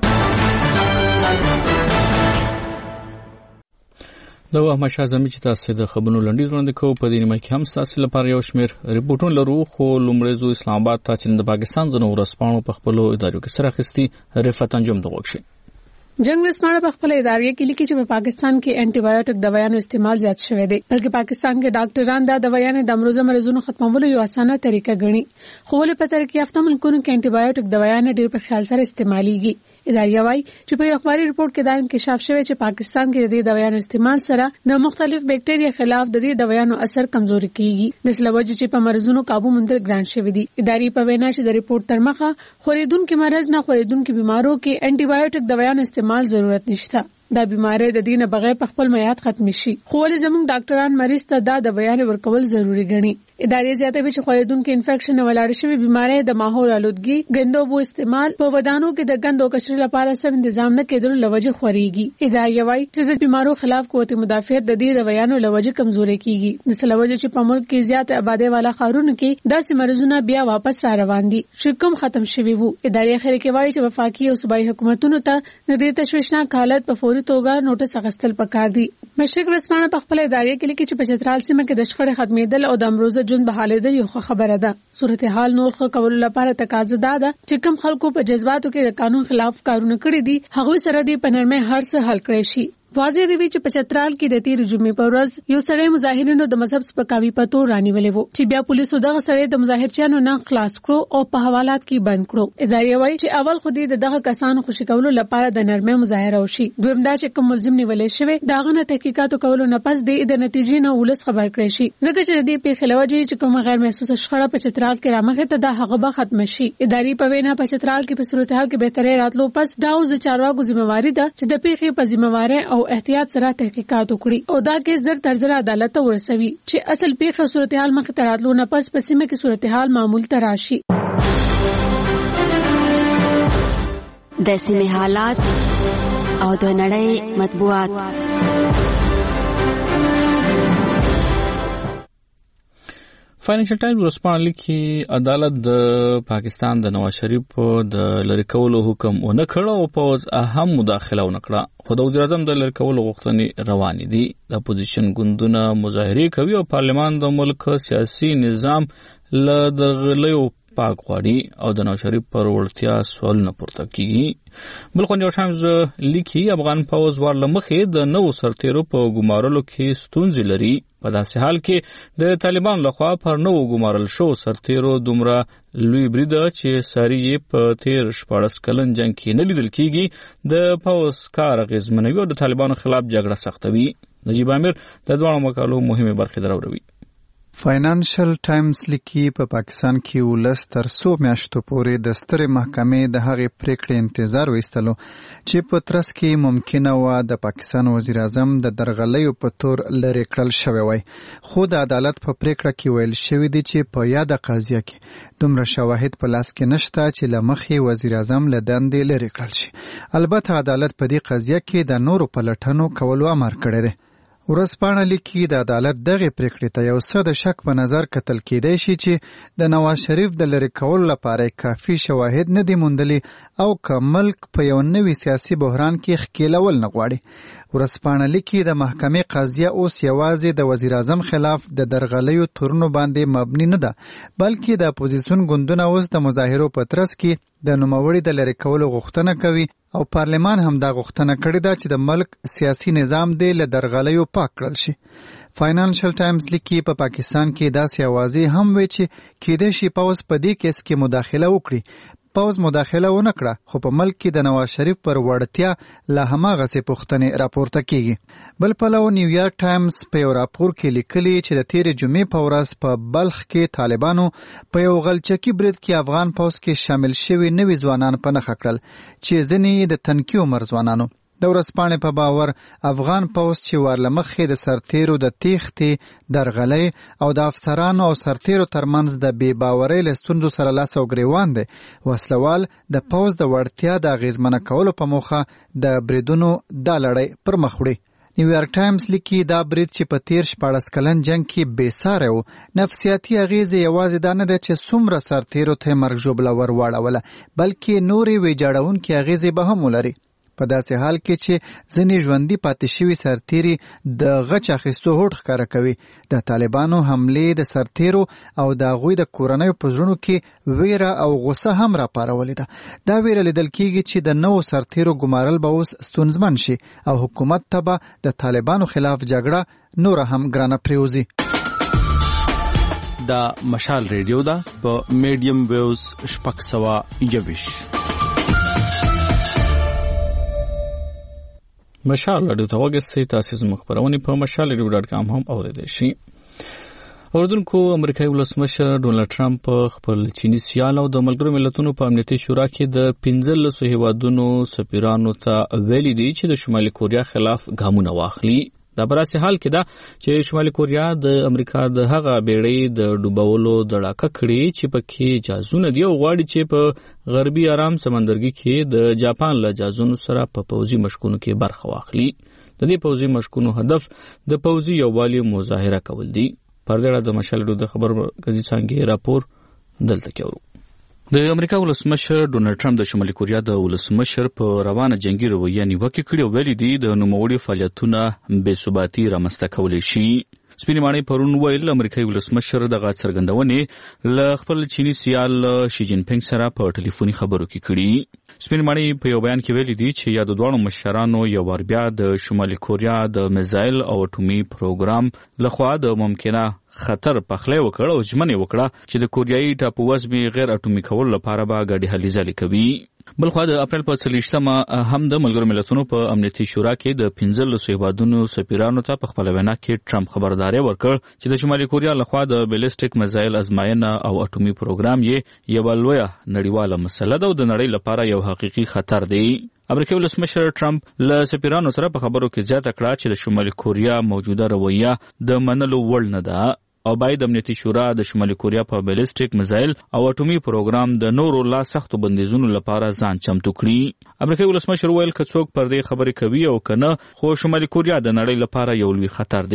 دا احمد شاه اعظمي چې تاسو د خبرونو لنډیز وړاندې کوو. په دې نیمه کې هم تاسو لپاره یو شمېر ریپورتونه لرو، خو لومړی زو اسلام آباد ته چې د پاکستان ځینو ورځپاڼو په خپلو ادارو کې سره اخیستي رفعت انجم د وښي جنگ رسمانه په خپل ادارې کې لیکي چې په پاکستان کې انټي بایوټیک دوايانو استعمال زیات شوی دی، بلکې پاکستان کې ډاکټران دا دوايانې د امروزه مرزونو ختمولو یو اسانه طریقه ګڼي. خو ولې په ترقی یافته ملکونو کې انټي بایوټیک دوايانې ډېر په خیال سره استعماليږي. ادارې وايي چې په یو اخباري رپورت کې دا انکشاف شوی چې پاکستان کې د دې دوايانو استعمال سره د مختلف بکټریا خلاف د دې دوايانو اثر کمزوري کیږي، د سلوجه چې په مرزونو قابو موندل ګران شوی دی. ادارې په وینا چې د رپورت تر مخه خوريدونکو مرز نه خوريدونکو بیمارو کې انټي بایوټیک دوايانو استعمال ضرورت نشته. دا بیماری د دینه بغیر په خپل میعاد ختم شي، خو ولې زموږ ډاکټران مریض ته دا دوايانې ورکول ضروری ګڼي. ادارې زیاتوي چې خوريدونکو انفیکشن ولاړ شوی بیماری د ماحول آلودګي، ګندو بو استعمال په ودانو کې د ګندو کچرې لپاره سم تنظیم نه کېدل لوجه خوريږي. ادارې وايي چې د بیمارو خلاف قوت مدافعت د دې دوايانو لوجه کمزوري کیږي. د سلوجه چې په ملک کې زیات آبادی والا ښارونو کې داسې مرزونه بیا واپس را روان دي چې کوم ختم شوی وو. ادارې اخر کې وايي چې وفاقي او صوبایي حکومتونو ته د دې تشویشناک حالت په فوري توګه نوټس اخیستل پکار دي. مشرق رسمانه په خپل ادارې کې لیکي چې په چترال سیمه کې د شخړې ختمېدل او د امروزه جون بحالېدل یو خبره ده. صورتحال نور ښه کولو لپاره تقاضا ده چې کوم خلکو په جذباتو کې د قانون خلاف کارونه کړی دي هغه سره دې په نرمه هر څه حل کړی شي. واضح دی چې په چترال کې د تیر جمعې په ورځ یو سړی مظاهرینو د مذهب سپکاوي په تور رانیولې وو چې بیا پولیسو دغه سړی د مظاهرچیانو نه خلاص کړو او په حوالات کې بند کړو. ادارې وايي چې اول خو دې دغه کسانو خوشی کولو لپاره د نرمه مظاهره وشي، دویم دا چې کوم ملزم نیولې شوی داغه نه تحقیقات کولو نه پس د نتیجې نه ولس خبر کړی شي، ځکه چې دې په خلاف چې کوم غیر محسوسه شخړه په چترال کې رامخه ته د هغه به ختم شي. ادارې په وینا په چترال کې په صورتحال کې بهتري راتلو پس دا اوس د چارواکو ذمہواری ده چې د پیښې په ذمہواری او احتیاط سره تحقیقات وکړي او دا کې زر تر زر عدالت ورسوي چې اصل پیښه صورتحال مخ ته راتلو نه پس په سیمه کې صورتحال معمول ته راشي. د سیمه حالات او د نړۍ مطبوعات. فاینانشل ټایمز ورسپانه لیکي عدالت د پاکستان د نواز شریف د لری کولو حکم ونه کړ او پوز اهم مداخله ونه کړه خو د وزیر اعظم د لری کولو غوښتنې روان دي د اپوزیشن ګوندونه مظاهره کوي او پارلمان د ملک سیاسي نظام له درغلیو پاک غواړي او د نواز شریف پر وړتیا سوالونه پورته کیږي بل خو نیو ټایمز لیکي افغان پوز ور لمخې د نو سرتیرو په ګمارلو کې ستونزې لري په داسې حال کې د طالبان لخوا پر نو ګمارل شو سرتیرو دومره لوی بریده چې ساری په تیر 14 کلن جنگ کې نه لیدل کیږي د پوز کار غزمنوي او د طالبانو خلاف جګړه سختوي نجیب امیر د دوه مقالو مهمه برخه دروي فاینانشل ټایمز لیکي په پاکستان کې ولس تر 100 میاشتو پورې د سترې محکمې د هغې پریکړې انتظار ویستلو چې په ترڅ کې ممکنه و د پاکستان وزیر اعظم د درغلیو په تور لرې کړل شوی وای خو د عدالت په پریکړه کې ویل شوی دی چې په یاد قضیه کې دومره شواهد په لاس کې نشته چې لمخې وزیر اعظم له دندې لرې کړل شي البته عدالت په دې قضیه کې د نورو پلټنو کولو امر کړی دی ورسپانه لیکي د عدالت دغه پریکړې ته یو څه د شک په نظر کتل کېدای شي چې د نواز شریف د لری کولو لپاره کافي شواهد نه دي موندلي او که ملک په یو نوي سیاسي بحران کې ښکېلول نه غواړي ورسپانه لیکي د محکمې قضیه اوس یوازې د وزیر اعظم خلاف د درغلیو تورونو باندې مبني نه ده بلکې د اپوزیسیون ګوندونه اوس د مظاهرو په ترڅ کې د نوموړي د لری کولو غوښتنه کوي او پارلمان هم دا غوښتنه کړې ده چې د ملک سیاسي نظام دی له درغلیو پاک کړل شي فاینانشل ټایمز لیکي په پاکستان کې داسې اوازې هم وي چې کېدای شي پوز په دې کیس کې مداخله وکړي پوز مداخله ونه کړه خو په ملک کې د نواز شریف پر وړتیا لا هماغسې پوښتنې راپورته کیږي بل پلو نیویارک ټایمز په یو راپور کې لیکلي چې د تیرې جمعې په ورځ په بلخ کې طالبانو په یو غلچکي برید کې افغان پوز کې شامل شوي نوي ځوانان په نښه کړل چې ځینې د تنکي عمر ځوانانو د ورځپاڼې په باور افغان پوز چې ورلمخې د سرتیرو د تیښتې درغلۍ او د افسرانو او سرتیرو ترمنځ د بې باورۍ له ستونزو سره لاس او ګریوان دی وسلوال د پوز د وړتیا د اغېزمنه کولو په موخه د بریدونو دا لړۍ پر مخ وړي نیویارک ټایمز لیکي دا برید چې په تیر 14 کلن جنگ کې بېساری و نفسیاتي اغېزې یوازې دا نه ده چې څومره سرتیرو ته مرګ ژوبله ور واړوله بلکې نورې ویجاړونکې اغېزې به هم ولري په داسې حال کې چې ځینې ژوندي پاتې شوي سرتیري د غچ اخیستو هوډ ښکاره کوي د طالبانو حملې د سرتیرو او د هغوی د کورنیو په زړونو کې ویره او غصه هم راپارولې ده دا ویره لیدل کېږي چې د نوو سرتیرو ګمارل به اوس ستونزمن شي او حکومت ته به د طالبانو خلاف جګړه نوره هم ګرانه پریوزي دا مشال ریډیو ده په میډیم ویوز 621 مشال رادیو ته وګورئ تاسو زموږ خبرونه په mashalradio.com هم اوریدئ شئ اردوونکو امریکایي ولسمشر ډونالد ټرمپ خپل چینی سیال او د ملګرو ملتونو په امنیتي شورا کې د 15 هیوادونو سفیرانو ته ویلي دي چې د شمالي کوریا خلاف ګامونه واخلي دا براسي حال کې دا چې شمالي کوریا د امریکا د هغه بیړۍ د ډوبولو دړاکه کړې چې پکې جازونه دی او غواړي چې په غربي آرام سمندرګي کې د جاپان له جازونو سره په پوځي مشقونو کې برخه واخلي د دې پوځي مشقونو هدف د پوځي یووالي مظاهره کول دي پر دې د مشال د خبر غزي څنګه راپور دلته کېورو د امریکا ولسمشر ډونالد ټرمپ د شمالي کوریا د ولسمشر په روانه جنگي رویه نیوکه کړې او ویلي دي د نوموړي فعالیتونه بې ثباتي رامنځته کولی شي سپینې ماڼۍ پرون ویل امریکایي ولسمشر دغه څرګندونې له خپل چینی سیال شي جین پینګ سره په ټلیفوني خبرو کې کړي سپینې ماڼۍ په یو بیان کې ویلي دي چې یا د دوه مشرانو یو ور بیا د شمالي کوریا د میزایل او اټومي پروګرام لخوا د ممکنه خطر پخلی وکړ او ژمنه وکړه چې د کوریایي ټاپو وزمي غیر اټومي کول لپاره به ګډي هلې ځلې کوي بلخوا د اپریل په 30مه هم د ملګرو ملتونو په امنیتي شورا کې د 15 هیوادونو سفیرانو ته په خپل وینا کې ټرمپ خبرداري ورکړ چې د شمالي کوریا لخوا د بیلسټیک میزایل ازمایښت او اټومي پروګرام یې یو لویه نړیواله مسله ده او د نړۍ لپاره یو حقيقي خطر دی امریکایي ولسمشر ټرمپ له سفیرانو سره په خبرو کې زیاته کړه چې د شمالي کوریا موجوده رویه د منلو وړ نه ده او باید امنیتي شورا د شمالي کوریا په بیلسټیک میزایل او اټومي پروګرام د نورو لا سختو بندیزونو لپاره ځان چمتو کړي امریکایي ولسمشر ویل که څوک پر دې خبرې کوي او کنه خو شمالي کوریا د نړۍ لپاره یو لوی خطر دی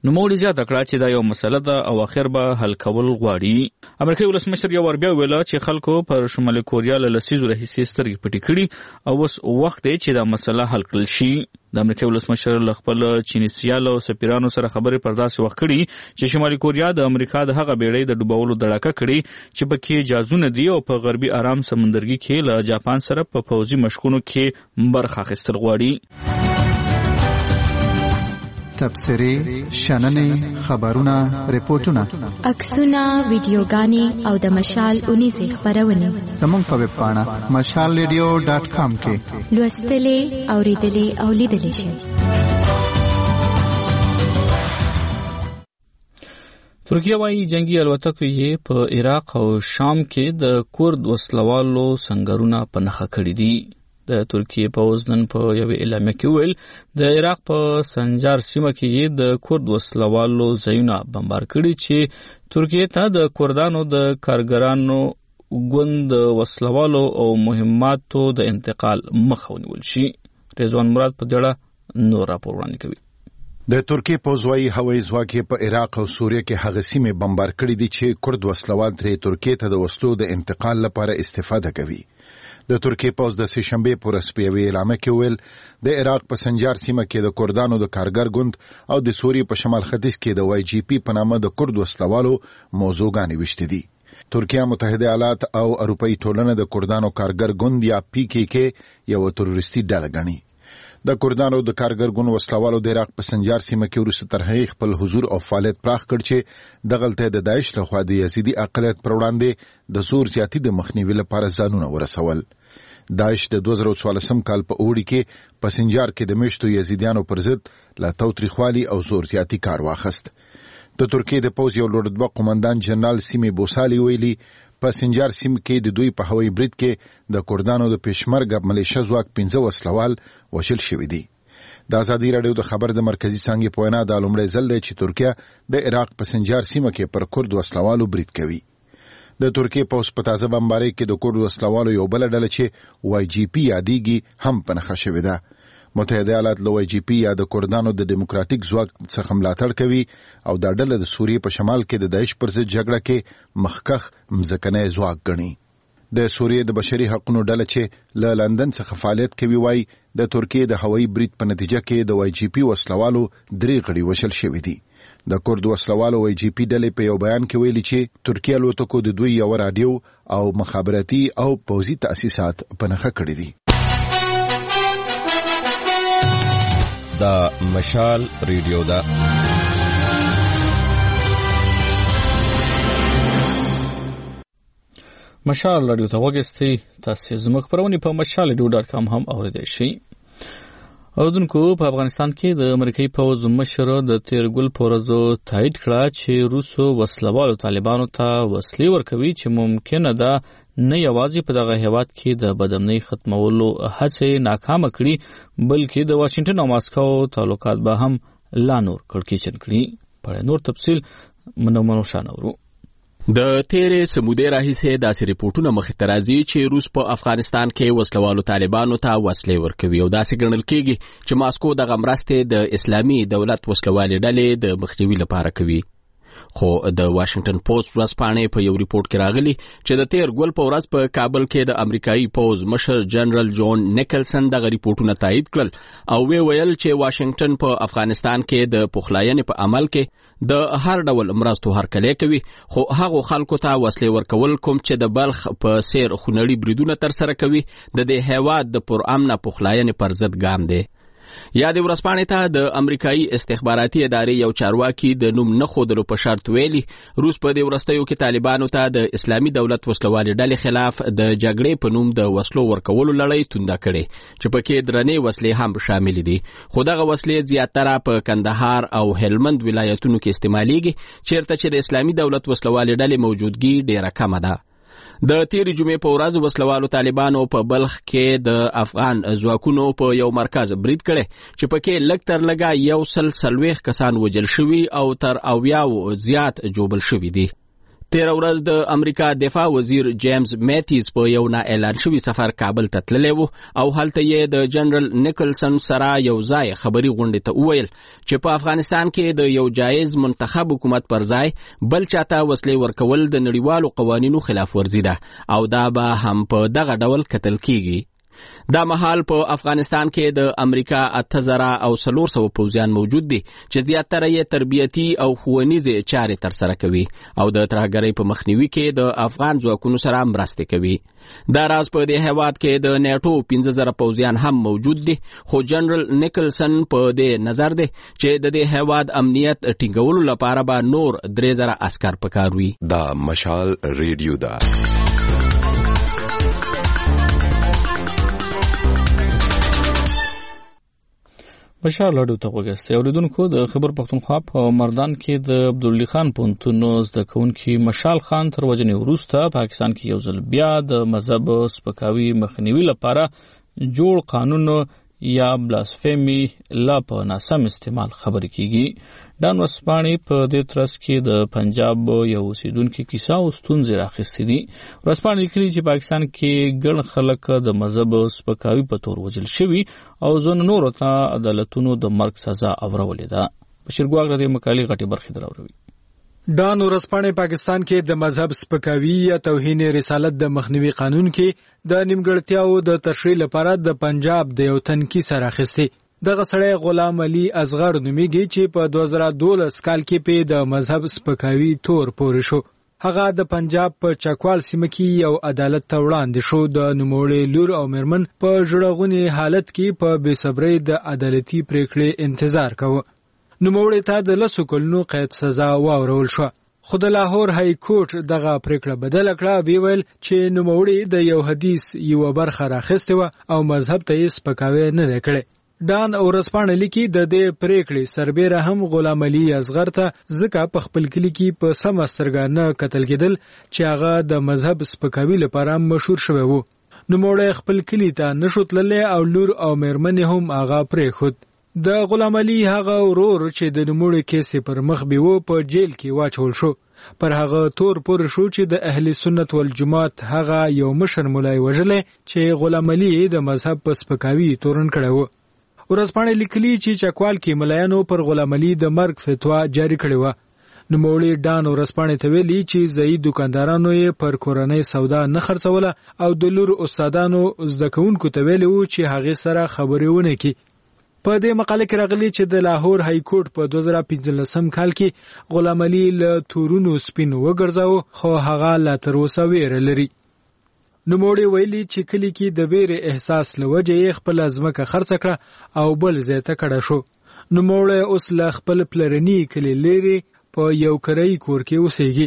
نوموړي زیاته کړه چې دا یو مسله ده او اخر به حل کول غواړي. امریکایي ولسمشر یو ور بیا ویل چې خلکو پر شمالي کوریا له لسیزو راهیسې سترګې پټې کړي او اوس وخت دی چې دا مسله حل کړل شي. د امریکایي ولسمشر له خپل چیني سیالو سفیرانو سره خبرې پر داسې وخت کړي چې شمالي کوریا د امریکا د هغه بیړۍ د ډوبولو دړاکه کړي چې پکې جازونه دي او په غربي آرام سمندرګي کې له جاپان سره په پوځي مشقونو کې برخه اخیستل غواړي. تبصرې، شننې، خبرونه، ریپورتونه، عکسونه، ویډیوګانې او د مشال 19 خبرونه زموږ په ویب پاڼه mashalradio.com کې لوستلې، اوریدلې او لیدلې شئ. ترکیه وايي جنگي الوتکو یې په عراق او شام کې د کورد وسلوالو سنگرونه په نښه کړي دي. د ترکیه پوځ نن په یوه اعلامیه کې ویل د عراق په سنجار سیمه کې یې د کورد وسلوالو ځایونه بمبار کړي چې ترکیه ته د کردانو د کارګرانو ګوند وسلوالو او مهماتو د انتقال مخه ونیول شي. رضوان مراد په دې نور راپور وړاندې کوي. د ترکیه پوځوي هوایي ځواک په عراق او سوریه کې هغه سیمې بمبار کړي دي چې کورد وسلوال ترې ترکیه ته د وسلو د انتقال لپاره استفاده کوي. د ترکیه پوځ د سهشنبه پر سپیوي اعلان کې ویل د عراق په سنجار سیمه کې د کردانو د کارګر ګوند او د سوریه په شمال ختیځ کې د وای جی پی په نامه د کورد وسلوالو موضوعګانې وشته دي. ترکیه متحده ایالات او اروپאי ټولنه د کردانو کارګر ګوند یا پی کې کې یو تروریستي ډله ګڼي. د کردانو د کارګر ګوند وسلوالو د عراق په سنجار سیمه کې وروسته تر هغې خپل حضور او فعالیت پراخ کړ چې دغلته د داعش لخوا د یزیدي اقلیت پر وړاندې د زور زیاتی د مخنیوي لپاره ځانونه ورسول. داعش د 2014 کال په اوړي کې په سنجار کې د میشتو یزیدیانو پر ضد لا تاوتریخوالي او زور زیاتی کار واخیست. د ترکیه د پوځ یو لوړرتبه قومندان جنرال سیمي بوسالي ویلي په سنجار سیمه کې د دوی په هوایي برید کې د کردانو د پېشمرګه ملیشه ځواک 15 وسلوال وژل شوي دي. د ازادي راډیو د خبر د مرکزی څانګې په وینا دا لومړی ځل دی چې ترکیه د عراق په سنجار سیمه کې پر کورد وسلوالو برید کوي. د ترکیه پوځ په تازه بمبارۍ کې د کورد وسلوالو یو بل ډله چې وای جی پی یادېږي هم په نښه شوې ده. متحده ایالات له وای جی پی یا د کردانو د ډیموکراتیک ځواک څخه ملاتړ کوي او دا ډله د سوریې په شمال کې د داعش پر ضد جګړه کې مخکخ مځکنی ځواک ګڼي. د سوریې د بشري حقوقو ډله چې له لندن څخه فعالیت کوي وایي د ترکیه د هوایي برید په نتیجه کې د وای جی پی وسلوالو 3 غړي وژل شوي دي. د کورد وسلوالو وای جی پی ډلې په یو بیان کې ویلي چې ترکیه الوتکو د دوی یو رادیو او مخابراتي او پوځي تأسیسات په نښه کړي دي. دا مشال ریډیو دا مشال ریډیو ته وګورئ. تاسو زموږ خبرونه په mashalradio.com هم اوریدئ شئ. اوردونکو په افغانستان کې د امریکایي پوځ مشر د تیرګل پورزو تایید کړه چې روسو وسلوالو طالبانو ته وسلې ورکوي چې ممکنه ده نه یوازې په دغه هیواد کې د بدامنۍ ختمولو هڅې ناکامه کړي بلکې د واشنگټن او ماسکو تعلقات به هم لا نور کړکېچن کړي. په نور تفصیل منو شانورو. د تیرې سمودې راهیسې داسې ریپورټونه مخې ته راځي چې روس په افغانستان کې وسلوالو طالبانو ته وسلې ورکوي او داسې ګڼل کېږي چې ماسکو دغه مرستې د اسلامي دولت وسلوالې ډلې د مخنیوي لپاره کوي. خو د واشنگټن پوسټ ورځپاڼې په یو ریپورت کې راغلی چې د تیر ګل په ورځ په کابل کې د امریکایي پوځ مشر جنرال جون نیکلسن دغه ریپورټونه تایید کړل او ویل چې واشنگټن په افغانستان کې د پخلاینې په عمل کې د هر ډول مرستو هرکلی کوي خو هغه خلکو ته وسلې ورکول کوم چې د بلخ په سیر خونړي بریدونه ترسره کوي د دې هیواد د پرامنه پخلاینې پر ضد ګام دی. یا د ورځپاڼې ته د امریکایي استخباراتي ادارې یو چارواکي د نوم نه ښودلو په شرط ویلي روس په دې وروستیو کې طالبانو ته د اسلامي دولت وسلوالې ډلې خلاف د جګړې په نوم د وسلو ورکولو لړۍ تونده کړې چې پکې درنې وسلې هم شامل دي. خو دغه وسلې زیاتره په کندهار او هلمند ولایتونو کې استعمالېږي چیرته چې د اسلامي دولت وسلوالې ډلې موجودګي ډیره کمه ده. د تیرې جمعې په ورځ وسلوالو طالبانو په بلخ کې د افغان ځواکونو په یو مرکز برید کړی چې پکې لږ تر لږه 140 کسان وژل شوي او تر 90 زیات جوبل شوي دي. تیر ورځ د امریکا دفاع وزیر جیمز میتیز په یو نه اعلان شوی سفر کابل ته تللی و او هلته یې د جنرال نیکلسن سره یو ځای خبري غونډې ته وویل چې په افغانستان کې د یو جایز منتخب حکومت پر ځای بل چاته وسلې ورکول د نړیوالو قوانینو خلاف ورزي ده او دا به هم په دغه ډول کتل کیږي. دا مهال په افغانستان کې د امریکا 8400 پوځیان موجود دي چې زیاتره یې تربیتي او ښوونیزې چارې ترسره کوي او د ترهګرۍ په مخنیوي کې د افغان ځواکونو سره مرستې کوي. دا راز په دې هیواد کې د نیټو 15000 پوځیان هم موجود دي، خو جنرال نیکلسن په دې نظر دی چې د دې هیواد امنیت ټینګولو لپاره به نور 3000 عسکر پکار وي. دا مشال ریډیو دا بشار لاډو ته وګورئ. اوریدونکو د خبر پښتونخوا په مردان کې د عبدالله خان پونتونو زده کوونکي مشال خان تر وژنې وروسته پاکستان کې یو ځل بیا د مذهب سپکاوي مخنیوي لپاره جوړ قانون یا بلاسفیمی لا په ناسم استعمال خبرې کیږي. ډان وسپاني په دې ترڅ کې د پنجاب یو اوسیدونکو کیسه او ستونزې راخستې دي. وسپاني لیکلي چې پاکستان کې ګڼ خلک د مذهب سپکاوي په تور وژل شوي او ځینو نورو ته عدالتونو د مرګ سزا اورولې ده. بشیر ګواګ د مقالې غټي برخې دراوړي. ډان ورسپانه پاکستان کې د مذهب سپکاوي یا توهین رسالت د مخنیوي قانون کې د نیمګړتیاو د تشریح لپاره د پنجاب د یو تن کی سره اخیستي. دغه سړی غلام علي اصغر نومیږي چې په 2012 کال کې په د مذهب سپکاوي تور پورې شو. هغه د پنجاب په چکوال سیمه کې یو عدالت ته وړاندې شو. د نوموړي لور او میرمن په ژړغوني حالت کې په بے صبرۍ د عدالتي پریکړې انتظار کاوه. نوموړي ته د 10 کلونو قید سزا واورول شو. خو د لاهور های کورټ دغه پریکړه بدل کړه. ویل چې نوموړي د یو حدیث یو برخه راخسته و او مذهب ته یې سپکاوی نه کړي. ډان ورسپانه لیکي د دې پریکړې سربېره هم غلام علي اصغر ته ځکه په خپل کلی کې په سم سترګانه قتل کېدل چې هغه د مذهب سپکاوي لپاره مشهور شوی وو. نوموړي خپل کلی ته نشو تللی او لور او میرمن هم هغه پرېښود. د غلام علي هغه ورور چې د نوموړي کیسې پر مخ بیو په جیل کې واچول شو. پر هغه تور پور شو چې د اهل سنت والجماعت هغه یو مشر مولای وژلې چې غلام علي د مذهب په سپکاوي تورن کړی و. ورځپاڼې لیکلي چې چکوال کې ملایانو پر غلام علي د مرګ فتوا جاری کړې و. نوموړي ډان ورځپاڼې ته ویلي چې ځایي دکاندارانو یې پر کورنۍ سودا نه خرڅوله او د لور استادانو زده کوونکو ته ویلي و چې هغې سره خبرې ونه کړي. په دې مقاله کې راغلي چې د لاهور های کورټ په 2015 کال کې غلام علي له تورونو سپین وګرځاو خو هغه لا تر اوسه ویره لري. نوموړي ویلي چې کلی کې د ویرې احساس لوجه یې خپل ځمکه خرڅ کړه او بل ځای ته کډه شو. نوموړي اوس له خپل پلرني کلی لري په یو کرایي کور کې اوسېږي.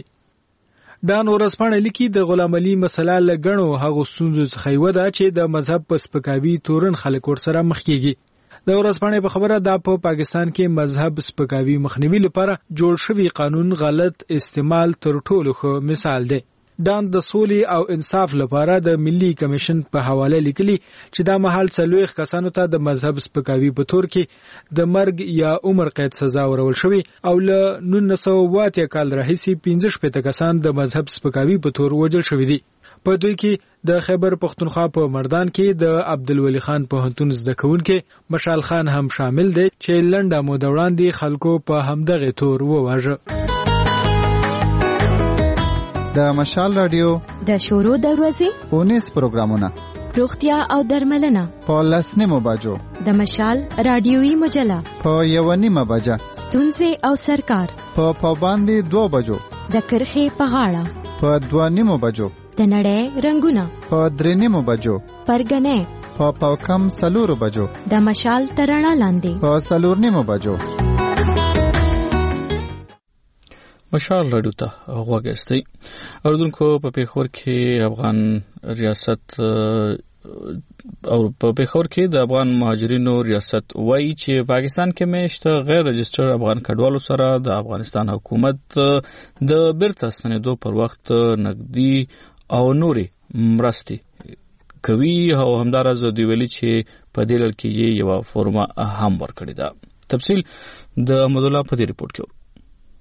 ډان ورسپانه لیکي د غلام علي مسله لګڼو هغه ستونزو څخه یوه ده چې د مذهب په سپکاوي تورن خلک ورسره مخ کیږي. د ورځپاڼې په خبره دا په پاکستان کې مذهب سپکاوي مخنیوي لپاره جوړ شوی قانون غلط استعمال تر ټولو ښه مثال دی. ډان د سولې او انصاف لپاره د ملي کمیشن په حواله لیکلي چې دا مهال 40 کسانو ته د مذهب سپکاوي په تور کې د مرګ یا عمر قید سزا ورول شوی او له 1980 کال راهیسې 15 کسان د مذهب سپکاوي په تور وژل شوی دي. په دوی کې د خیبر پښتونخوا په مردان کې د عبدالولي خان پوهنتون زده کوونکي مشال خان هم شامل دی چې لنډه موده وړاندې خلکو په همدغه تور وواژه. د مشال رادیو د شورو د ورځې پونیس پروګرامونه روغتیا او درملنه په 10 بجو د مشال رادیوي مجله په 1:30 بجه ستونزې او سرکار په پاباندې 2 بجو د کرخې په غاړه په 2:30 بجو د نړۍ رنگونه په 3:30 بجو پرګنې په کم 4 بجو د مشال ترڼا لاندې په 4:30 بجو. مشال رادیو ته غوږی. اوریدونکو په پیښور کې افغان ریاست او په پیښور کې د افغان مهاجرینو ریاست وایي چې پاکستان کې مېشت غیر رجسټر افغان کډوالو سره د افغانستان حکومت د بیرته ستنېدو پر وخت نقدي او نوري مرستې کوي او همداراز دوی ویلي چې په دې لړ کې یې یو فورمه هم ورکړې ده. تفصیل د احمد الله په دې ریپورت کې.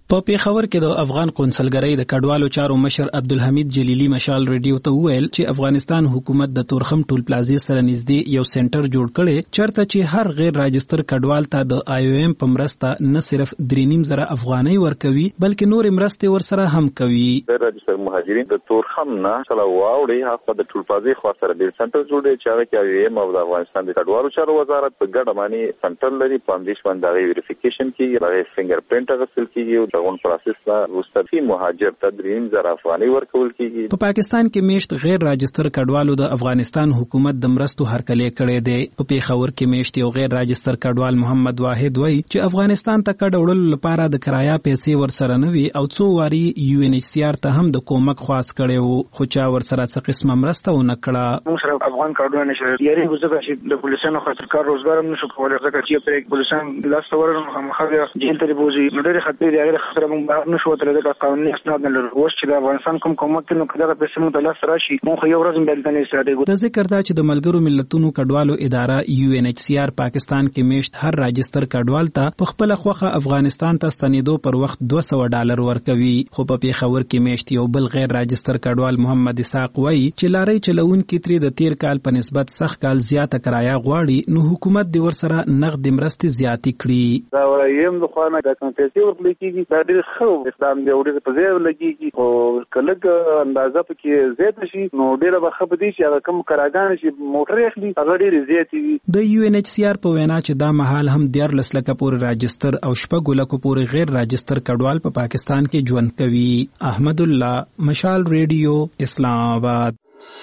په پیښور کې د افغان قونسلګرۍ د کډوالو چارو مشر عبدالحمید جلیلی مشال ریډیو ته وویل چې افغانستان حکومت د تورخم ټول پلازې سره نږدې یو سنټر جوړ کړي چرته چې هر غیر راجستر کډوال ته د IOM په مرسته نه صرف 3.5 افغانۍ ورکوي بلکې نور مرستې ورسره هم کوي. د راجستر مهاجرین د تورخم نه سره واوړي هغه د ټول پلازې خوا سره د سنټر جوړ دی چې هغه کې IOM او د افغانستان د کډوالو چارو وزارت په ګډه باندې سنټر لري په اندیش باندې هغه ویریفیکیشن کیږي هغه فینګر پرینټ غوښتل کیږي دغه پروسس لا مستفی مهاجر تدریم زر افغاني ورکول کیږي. په پاکستان کې میشت غیر راجستر کډوالو د افغانستان حکومت د مرستو هرکلی کړی دی. په پیښور کې میشت یو غیر راجستر کډوال محمد واحد وایي چې افغانستان ته کډ وړلو لپاره د کرایه پیسې ورسره نه وي او څو واري UNHCR ته هم د کومک خواست کړی وو خو چا ورسره څه قسمه مرسته ونه کړه. موږ سره افغان کډوال نشي یاري ځکه چې د پولیسانو خاطر کار روزګار هم نشو کولای ځکه چې په پولیسان لاس ورن مخه جیل ته بوزي نو ډېر خطر دی هغه خطر موږ نشو تر دغه قانوني اسناد نه لرو اوس چې د افغانستان کوم کومک نو کله پیسې مو ته لاس راشي موږ یو ورځ بل نه ساده. د ذکر دا چې د ملګرو ملتونو کډوالو اداره UNHCR پاکستان کې میشت هر راجستر کډوال ته په خپل خوخه افغانستان ته ستنېدو پر وخت $200 ورکوي خو په پیښور کې میشت یو بل غیر راجستر کډوال محمد اسحاق وایي چې لارې چلونکي ترې د تیر کال په نسبت سخت کال زیاته کرایه غواړي نو حکومت د ورسره نقد مرستې زیاتې کړي. دا وایم د خوانه د کمپنسي ورکړي کیږي دا ډېر ښه اسلام دی ورته په ځای لګيږي او کله اندازه پکې زیات شي نو ډېر به خبر دي چې هغه کم کراګان شي موټر اخلي هغه ډېر زیات وي. د UNHCR په وینا چې دا مهال هم 14 لکه پورې راجستر او 6 لکه پورې غیر راجستر کډوال په پاکستان کې ژوند کوي. احمد الله مشال ریډیو اسلام آباد.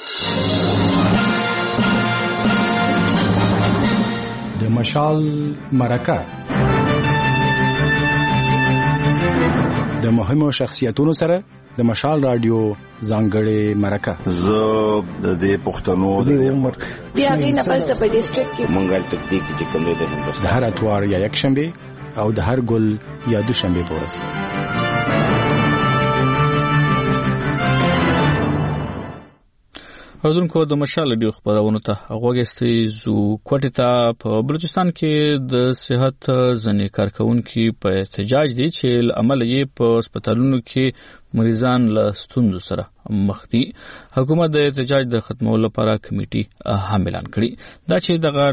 د مشال مرکه د مهمو شخصیتونو سره د مشال رادیو ځانګړې مرکه زه د دې پښتنو د عمر بیا غینه پس په ډیسټریکټ کې مونږه تکنیک چې کوم دی د هندوستان د هر اتوار یا یک شنبه او د هر ګل یا دوشنبه په ورځ. اوردونکو د مشال ډیو خبرونه ته غوږستئ زو کوټه ته په بلوچستان کې د صحت ځنې کارکونکو په احتجاج دي چې عمل یې په هسپتالونو کې مریضان له ستونزو سره مخ دي. حکومت د احتجاج د ختمولو لپاره کمیټي هم اعلان کړي دا چې دغه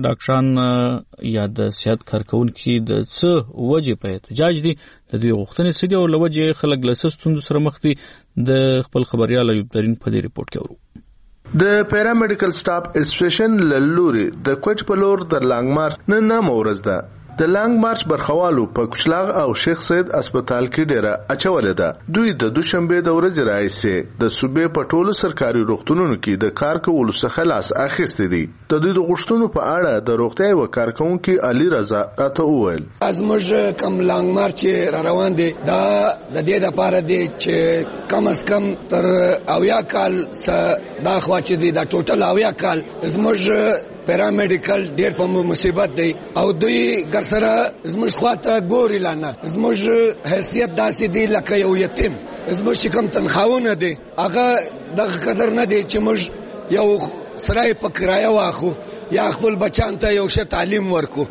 ډاکټران یا د صحت کارکونکو د څه وجې په احتجاج دي د دوی غوښتنې څه دي او لوجې خلک له ستونزو سره مخ دي. د خپل خبريال ایوب ترين په دې ریپورت کې ورو. د پیرامیډیکل سټاف اسوسییشن لوري د کوچ په لور د لانګ مارچ نه مورز ده. د لانګ مارچ برخوالو په کوچلاغ او شیخ سید اسپیټال کې ډیره اچولې ده. دوی د دوشنبه د ورځې راځي د صوبې په ټولو سرکاري روغتونونو کې د کار کولو څخه لاس اخیستي دي. د دوی د غوښتنو په اړه د روغتیا او کارکونکو علي رضا راته وویل ازموږ کم لانګ مارچ را روان دي دا د دې لپاره دي چې کم از کم تر اویا کال دا خوا چې دي دا ټوټل اویا کال زموږ پیرامیډیکل ډیر په مصیبت دی او دوی ګر سره زموږ خواته ګوري لانه زموږ حیثیت داسې دی لکه یو یتیم زموږ کوم تنخواونه دی هغه دغه قدر نه دی چې موږ یو سرای په کرایه واخو یا خپل بچان ته یو ښه تعلیم ورکو.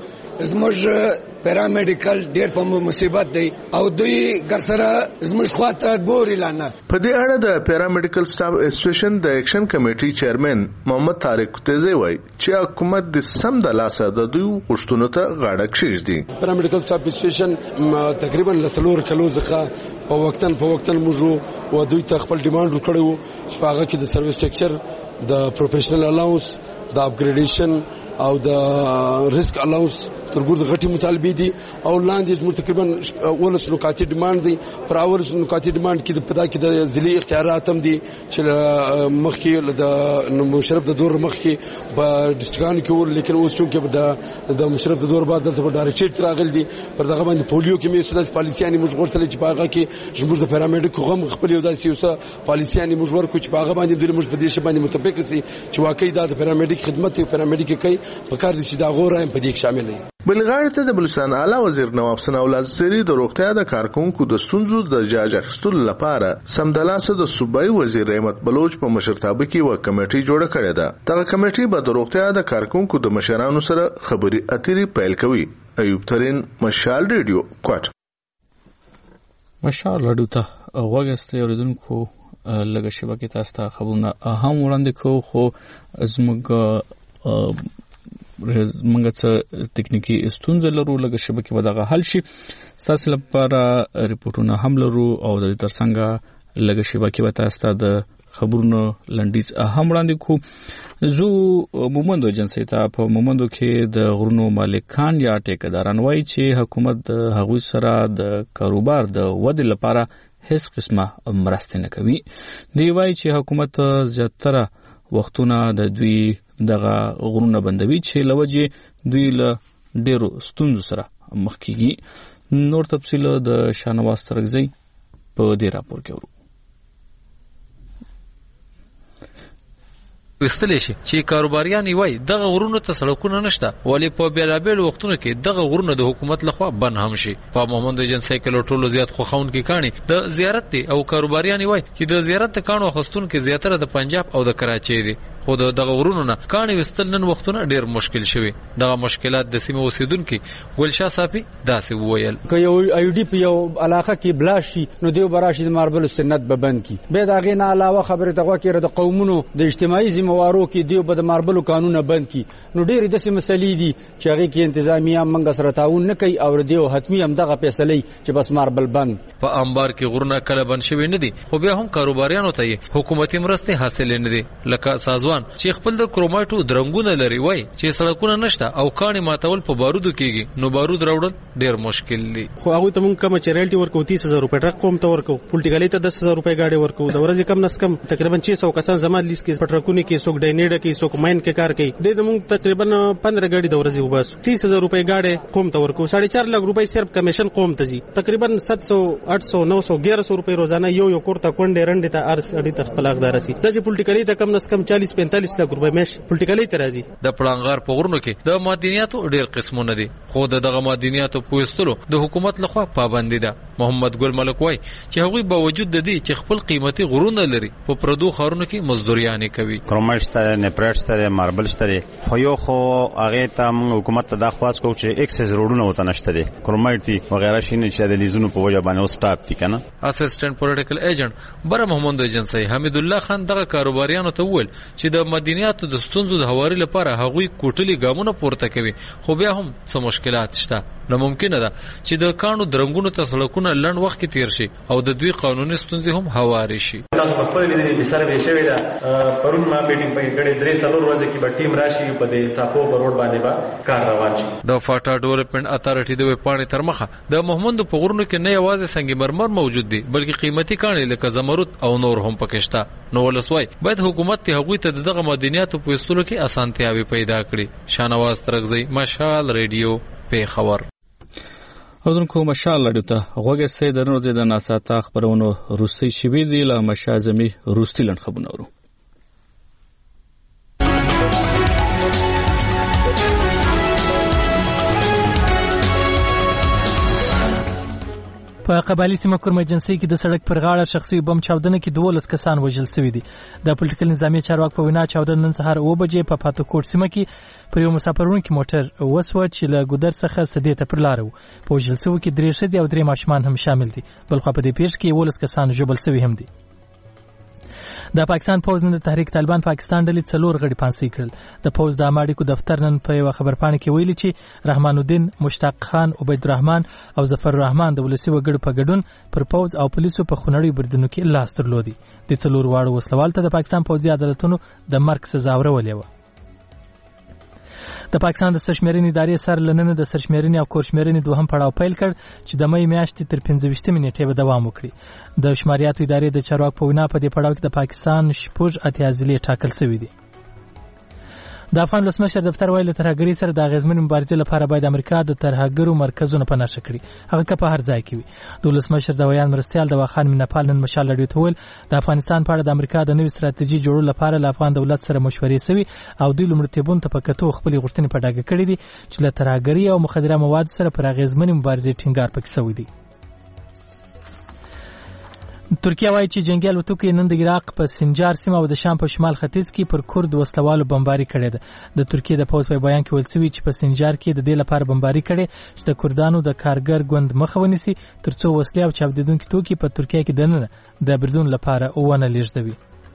زموږ پیرامیډیکل ډیر په مصیبت دی او دوی ګر سره زموږ خواته ګوري لانه. په دې اړه د پیرامیډیکل سټاف اسوسییشن د اکشن کمیټي چیرمن محمد طارق تیزی وایي چې حکومت د سم د لاسه د دوی غوښتنو ته غاړه کېږدي. پیرامیډیکل سټاف اسوسییشن تقریبا لسلور کلو ځخه په وختن موږ و دوی ته خپل ډیماند وکړو چې هغه کې د سرویس سټرکچر د پروفیشنل الاونس د اپګریډیشن او د ریسک الاونس ترګور د غټي مطالبه دي او لاندې زموږ تقریبا ولس نکاتي ډیماند دي پر اول نکاتي ډیماند کې د پدا کې د ځلي اختیارات هم دي چې مخکې د مشرف د دور مخکې په ډیسټریکټ کې ول لیکن اوس چې د مشرف د دور بعد د ډایرکټر راغل دي پر دغه باندې پولیو کې مې سداس پالیسياني موږ ورته چې پاغه کې زموږ د پیرامیډیک غم خپل یو داسې اوسه پالیسياني موږ ورکو چې پاغه باندې د موږ په دې شی باندې متفق سي چې واقعي د پیرامیډیک خدمت او پیرامیډیک کوي په کار دي چې دا غوړه په دې کې شامل دي. بلغاړه ته د بلوچستان اعلی وزیر نواب ثناءالله زری د روغتیا د کارکونکو د ستونزو د جاج اخیستلو لپاره سمدلاسه د صوبایي وزیر رحمت بلوچ په مشرتابه کې و کمیټي جوړه کړې ده. دغه کمیټي به د روغتیا د کارکونکو د مشرانو سره خبري اترې پیل کوي. ایوب ترين مشال ریډیو کوټ. مشال راډیو ته غوږ اوریدونکو لږه شبکې تاسو ته خبرونه هم وړاندې کوو خو موږ څه تکنیکی ستونزې لرو لږه شبکې به دغه حل شي ستاسو لپاره ریپورټونه هم لرو او د ترڅنګ لږه شبکې به تاسو ته د خبرونو لنډیز هم وړاندې کوو زو مومندو ایجنسی ته په مومندو کې د غرونو مالکان یا ټیکداران وایي چې حکومت د هغوی سره د کاروبار د ودې لپاره هیڅ قسمه مرسته نه کوي دی وایي چې حکومت زیاتره وختونه د دوی دغه غرونه بندوي چې لوجه دوی له ډیرو ستونزو سره مخ کیږي نور تفصیل د شانواز ترغزی په دې راپور کې ورو وستلی شي چې کاروباریان وای دغه غرونو ته سړکونه نشته ولی په بیلابیل وختونو کې دغه غرونه د حکومت لخوا بند هم شي په محمد ایجنسی کې ټولو زیات خوخون کې کانی د زیارت دي او کاروباریان وای چې د زیارت کانو خستون کې زیاتره د پنجاب او د کراچۍ دي خو دغه غرونو نه کانی وستل نن وختونه ډیر مشکل شوی دغه مشکلات د سیمه اوسیدونکو ګلشاه صافي داسې وویل که یو ایو ډی په یو علاقه کې بلاشي نو دیو براشي د ماربل سنت به بند کی به داغه نه علاوه خبره تغوا کې د قومونو د اجتماعي ذمہوارو کې دیو به د ماربل قانون بند کی نو ډیر د سیمه مسلې دي چې هغه کې انتظامیه منګ سره تعاون نه کوي او دیو حتمی هم دغه فیصله چې بس ماربل بند په انبار کې غرونه کله بند شوی نه دي خو بیا هم کاروباریانو ته حکومتي مرسته حاصل نه دي لکه سازوان چې خپل د کرومایټو درنګونه لري وای چې سړکونه نشته او کاني ماتول په بارودو کېږي نو بارود راوړل ډیر مشکل دي خو هغه ته مونږ کوم چریلټي ورکو 30000 روپے ټرک قوم ته ورکو پولیټیکالي ته 10000 روپے گاډي ورکو د ورځې کم نس کم تقریبا 600 کسان زما لیست کې پټرکونه کې څوک ډاینیډ کې څوک ماین کې کار کوي د مونږ تقریبا 15 گاډي د ورځې وباس 30000 روپے گاډي قوم ته ورکو 4.5 لک روپے صرف کمیشن قوم ته زی تقریبا 700 800 900 1100 روپے روزانه یو کوړه کونډه رنډه ته ارس اړي تخپل اقدار سي د پولیټیکالي ته کم نس کم 40 45 لک روپے مش پولیټیکالي ته راځي د پړانګار په غرونو کې د معدنیاتو ډیر قسمونه دي خو دغه معدنیاتو پوښتلو د حکومت لخوا پابندي ده محمد ګل ملک وای چې هغوی باوجود د دې چې خپل قیمتي غرونه لري په پردو خارونو کې مزدوریانه کوي کرومایټ ته نپریټ ته ماربل ته خو یو خو هغه ته حکومت ته د خواص کو چې ایکسس روډونه وته نشته دي کرومایټ دي وغیرہ شینه چې د لیزونو په وجه باندې وسټاپ دي کنه اسسټنټ پولیټیکل ایجنټ بر محمد ایجنسی حمید الله خان دغه کاروباریانو ته وویل چې د معدنیاتو د ستونزو د هواري لپاره هغوی کوټلي ګامونه پورته کوي خو بیا هم څه مشکلات شته نو ممکن ده چې د کانو درنګونو ته سړکونه لړن وخت کې تیر شي او د دوی قانوني ستونزې هم هواري شي تاسو په خپل لیدل چې سروې شوی دا پرون ما میټینګ په کړي 3 ورځې کې به ټیم راشي په دې صافو په روډ باندې به کار روان شي د فاټا ډیولپمنٹ اتارټي د وپاڼې تر مخه د محمد په غرونو کې نه یوازې سنگ مرمر موجود دي بلکې قیمتي کانې لکه زمرد او نور هم پکې شته نو ولسوای باید حکومت ته هغوی ته دغه معدنیاتو په وسلو کې اسانتیاوي پیدا کړي شانواز ترغزی مشال ریډیو په خبر حضرتو مشال راډیو ته غوږ سي د نور د ناساته خبرونو روسي شوی دی له مشازمي روستي لن خبرونه په قبایلی سیمه کورم ایجنسی کې د سړک پر غاړه شخصي بم چاودنه کې 12 کسان وژل شوي دي د پولیټیکل نظامی چارواک په وینا چاودنه نن سهار 9 بجې په پاتوکوټ سیمه کې پر یو مسافرونکو موټر وسوه چې له ګودر څخه سدې ته پر لار وو په وژل شوو کې 3 ښځې او 3 ماشومان هم شامل دي بل خو په دې پیښه کې 12 کسان ژوبل شوي هم دي د پاکستان پوز نن د تحریک طالبان پاکستان ډلې 4 غړي پانسي کړل د پوز د اماډیکو دفتر نن په یو خبرپاڼه کې ویلي چې رحمان الدین مشتاق خان عبید الرحمن او ظفر الرحمن د ولسی وګړو په ګډون پر پوز او پولیسو په خونړی بریدونو کې لاس درلودي د 4 واړو وسلوال ته د پاکستان پوزي عدالتونو د مرګ سزا ورولې و د پاکستان د سرشمیرنې ادارې سره لننه د سرشمیرنې او کورشمیرنې دوهم پړاو پیل کړ چې د مې میاشتې تر 15 نیټې به دوام وکړي د شماریاتو ادارې د چارواکو په وینا په دې پړاو کې د پاکستان شپږ اتیازلې ټاکل شوې دي د افغان ولسمشر دفتر ویلي ترهګري سره د غزمن مبارزې لپاره باید امریکا د ترهګرو مرکزونه په نشه کړي هغه که په هر ځای کې وي د ولسمشر د ویان مرستيال د واخان منپال نن مشال لړۍ ته ویل د افغانستان په اړه د امریکا د نوې ستراتیژي جوړولو لپاره له افغان دولت سره مشورې شوي او دوی لومړیتوبونه ته په کتو خپل غوښتنې په ډاګه کړې دي چې له ترهګري او مخدره موادو سره پر غزمن مبارزې ټینګار پکې شوی دی ترکیه وایي چې جنگي الوتکو نن د عراق په سنجار سیمه او د شام په شمال ختیځ کې پر کورد وسلوالو بمباري کړې ده. د ترکیه د پوځ په بیان کې ویل شوی چې په سنجار کې د دې لپاره بمباري کړې چې د کردانو د کارګر ګوند مخه ونیسي ترڅو وسلې او چاودیدونکي توکي په ترکیه کې دننه د بریدون لپاره ونه لیږدوي.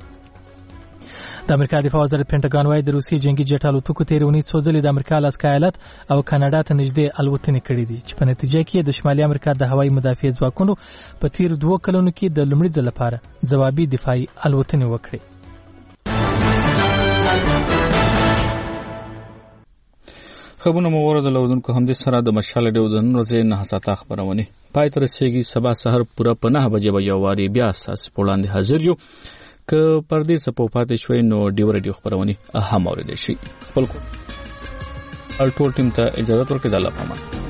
د امریکا دفاع وزارت پینټاګان وايي د روسي جنگي جټ الوتکو تېرې اونۍ څو ځلې د امریکا الاسکا ایالت او کاناډا ته نږدې الوتنې کړې دي چې په نتیجه کې د شمالي امریکا د هوایي مدافع ځواکونو په تیر 2 کلونو کې د لومړي ځل لپاره ځوابي دفاعي الوتنې وکړې. خبرونه مو ورته لودونکو هم د سره د مشال ډیو د نن ورځې نه ساته خبرونه پای تر سیږي سبا سحر پورا په 9 بجې به یو واری بیا اساس پولاندې حاضر یو که پردې سپو پاتې شوي نو ډیو خبرونه هم اوریدل شي. خپل ټول ټیم ته اجازه ورکړئ. د الله پامان.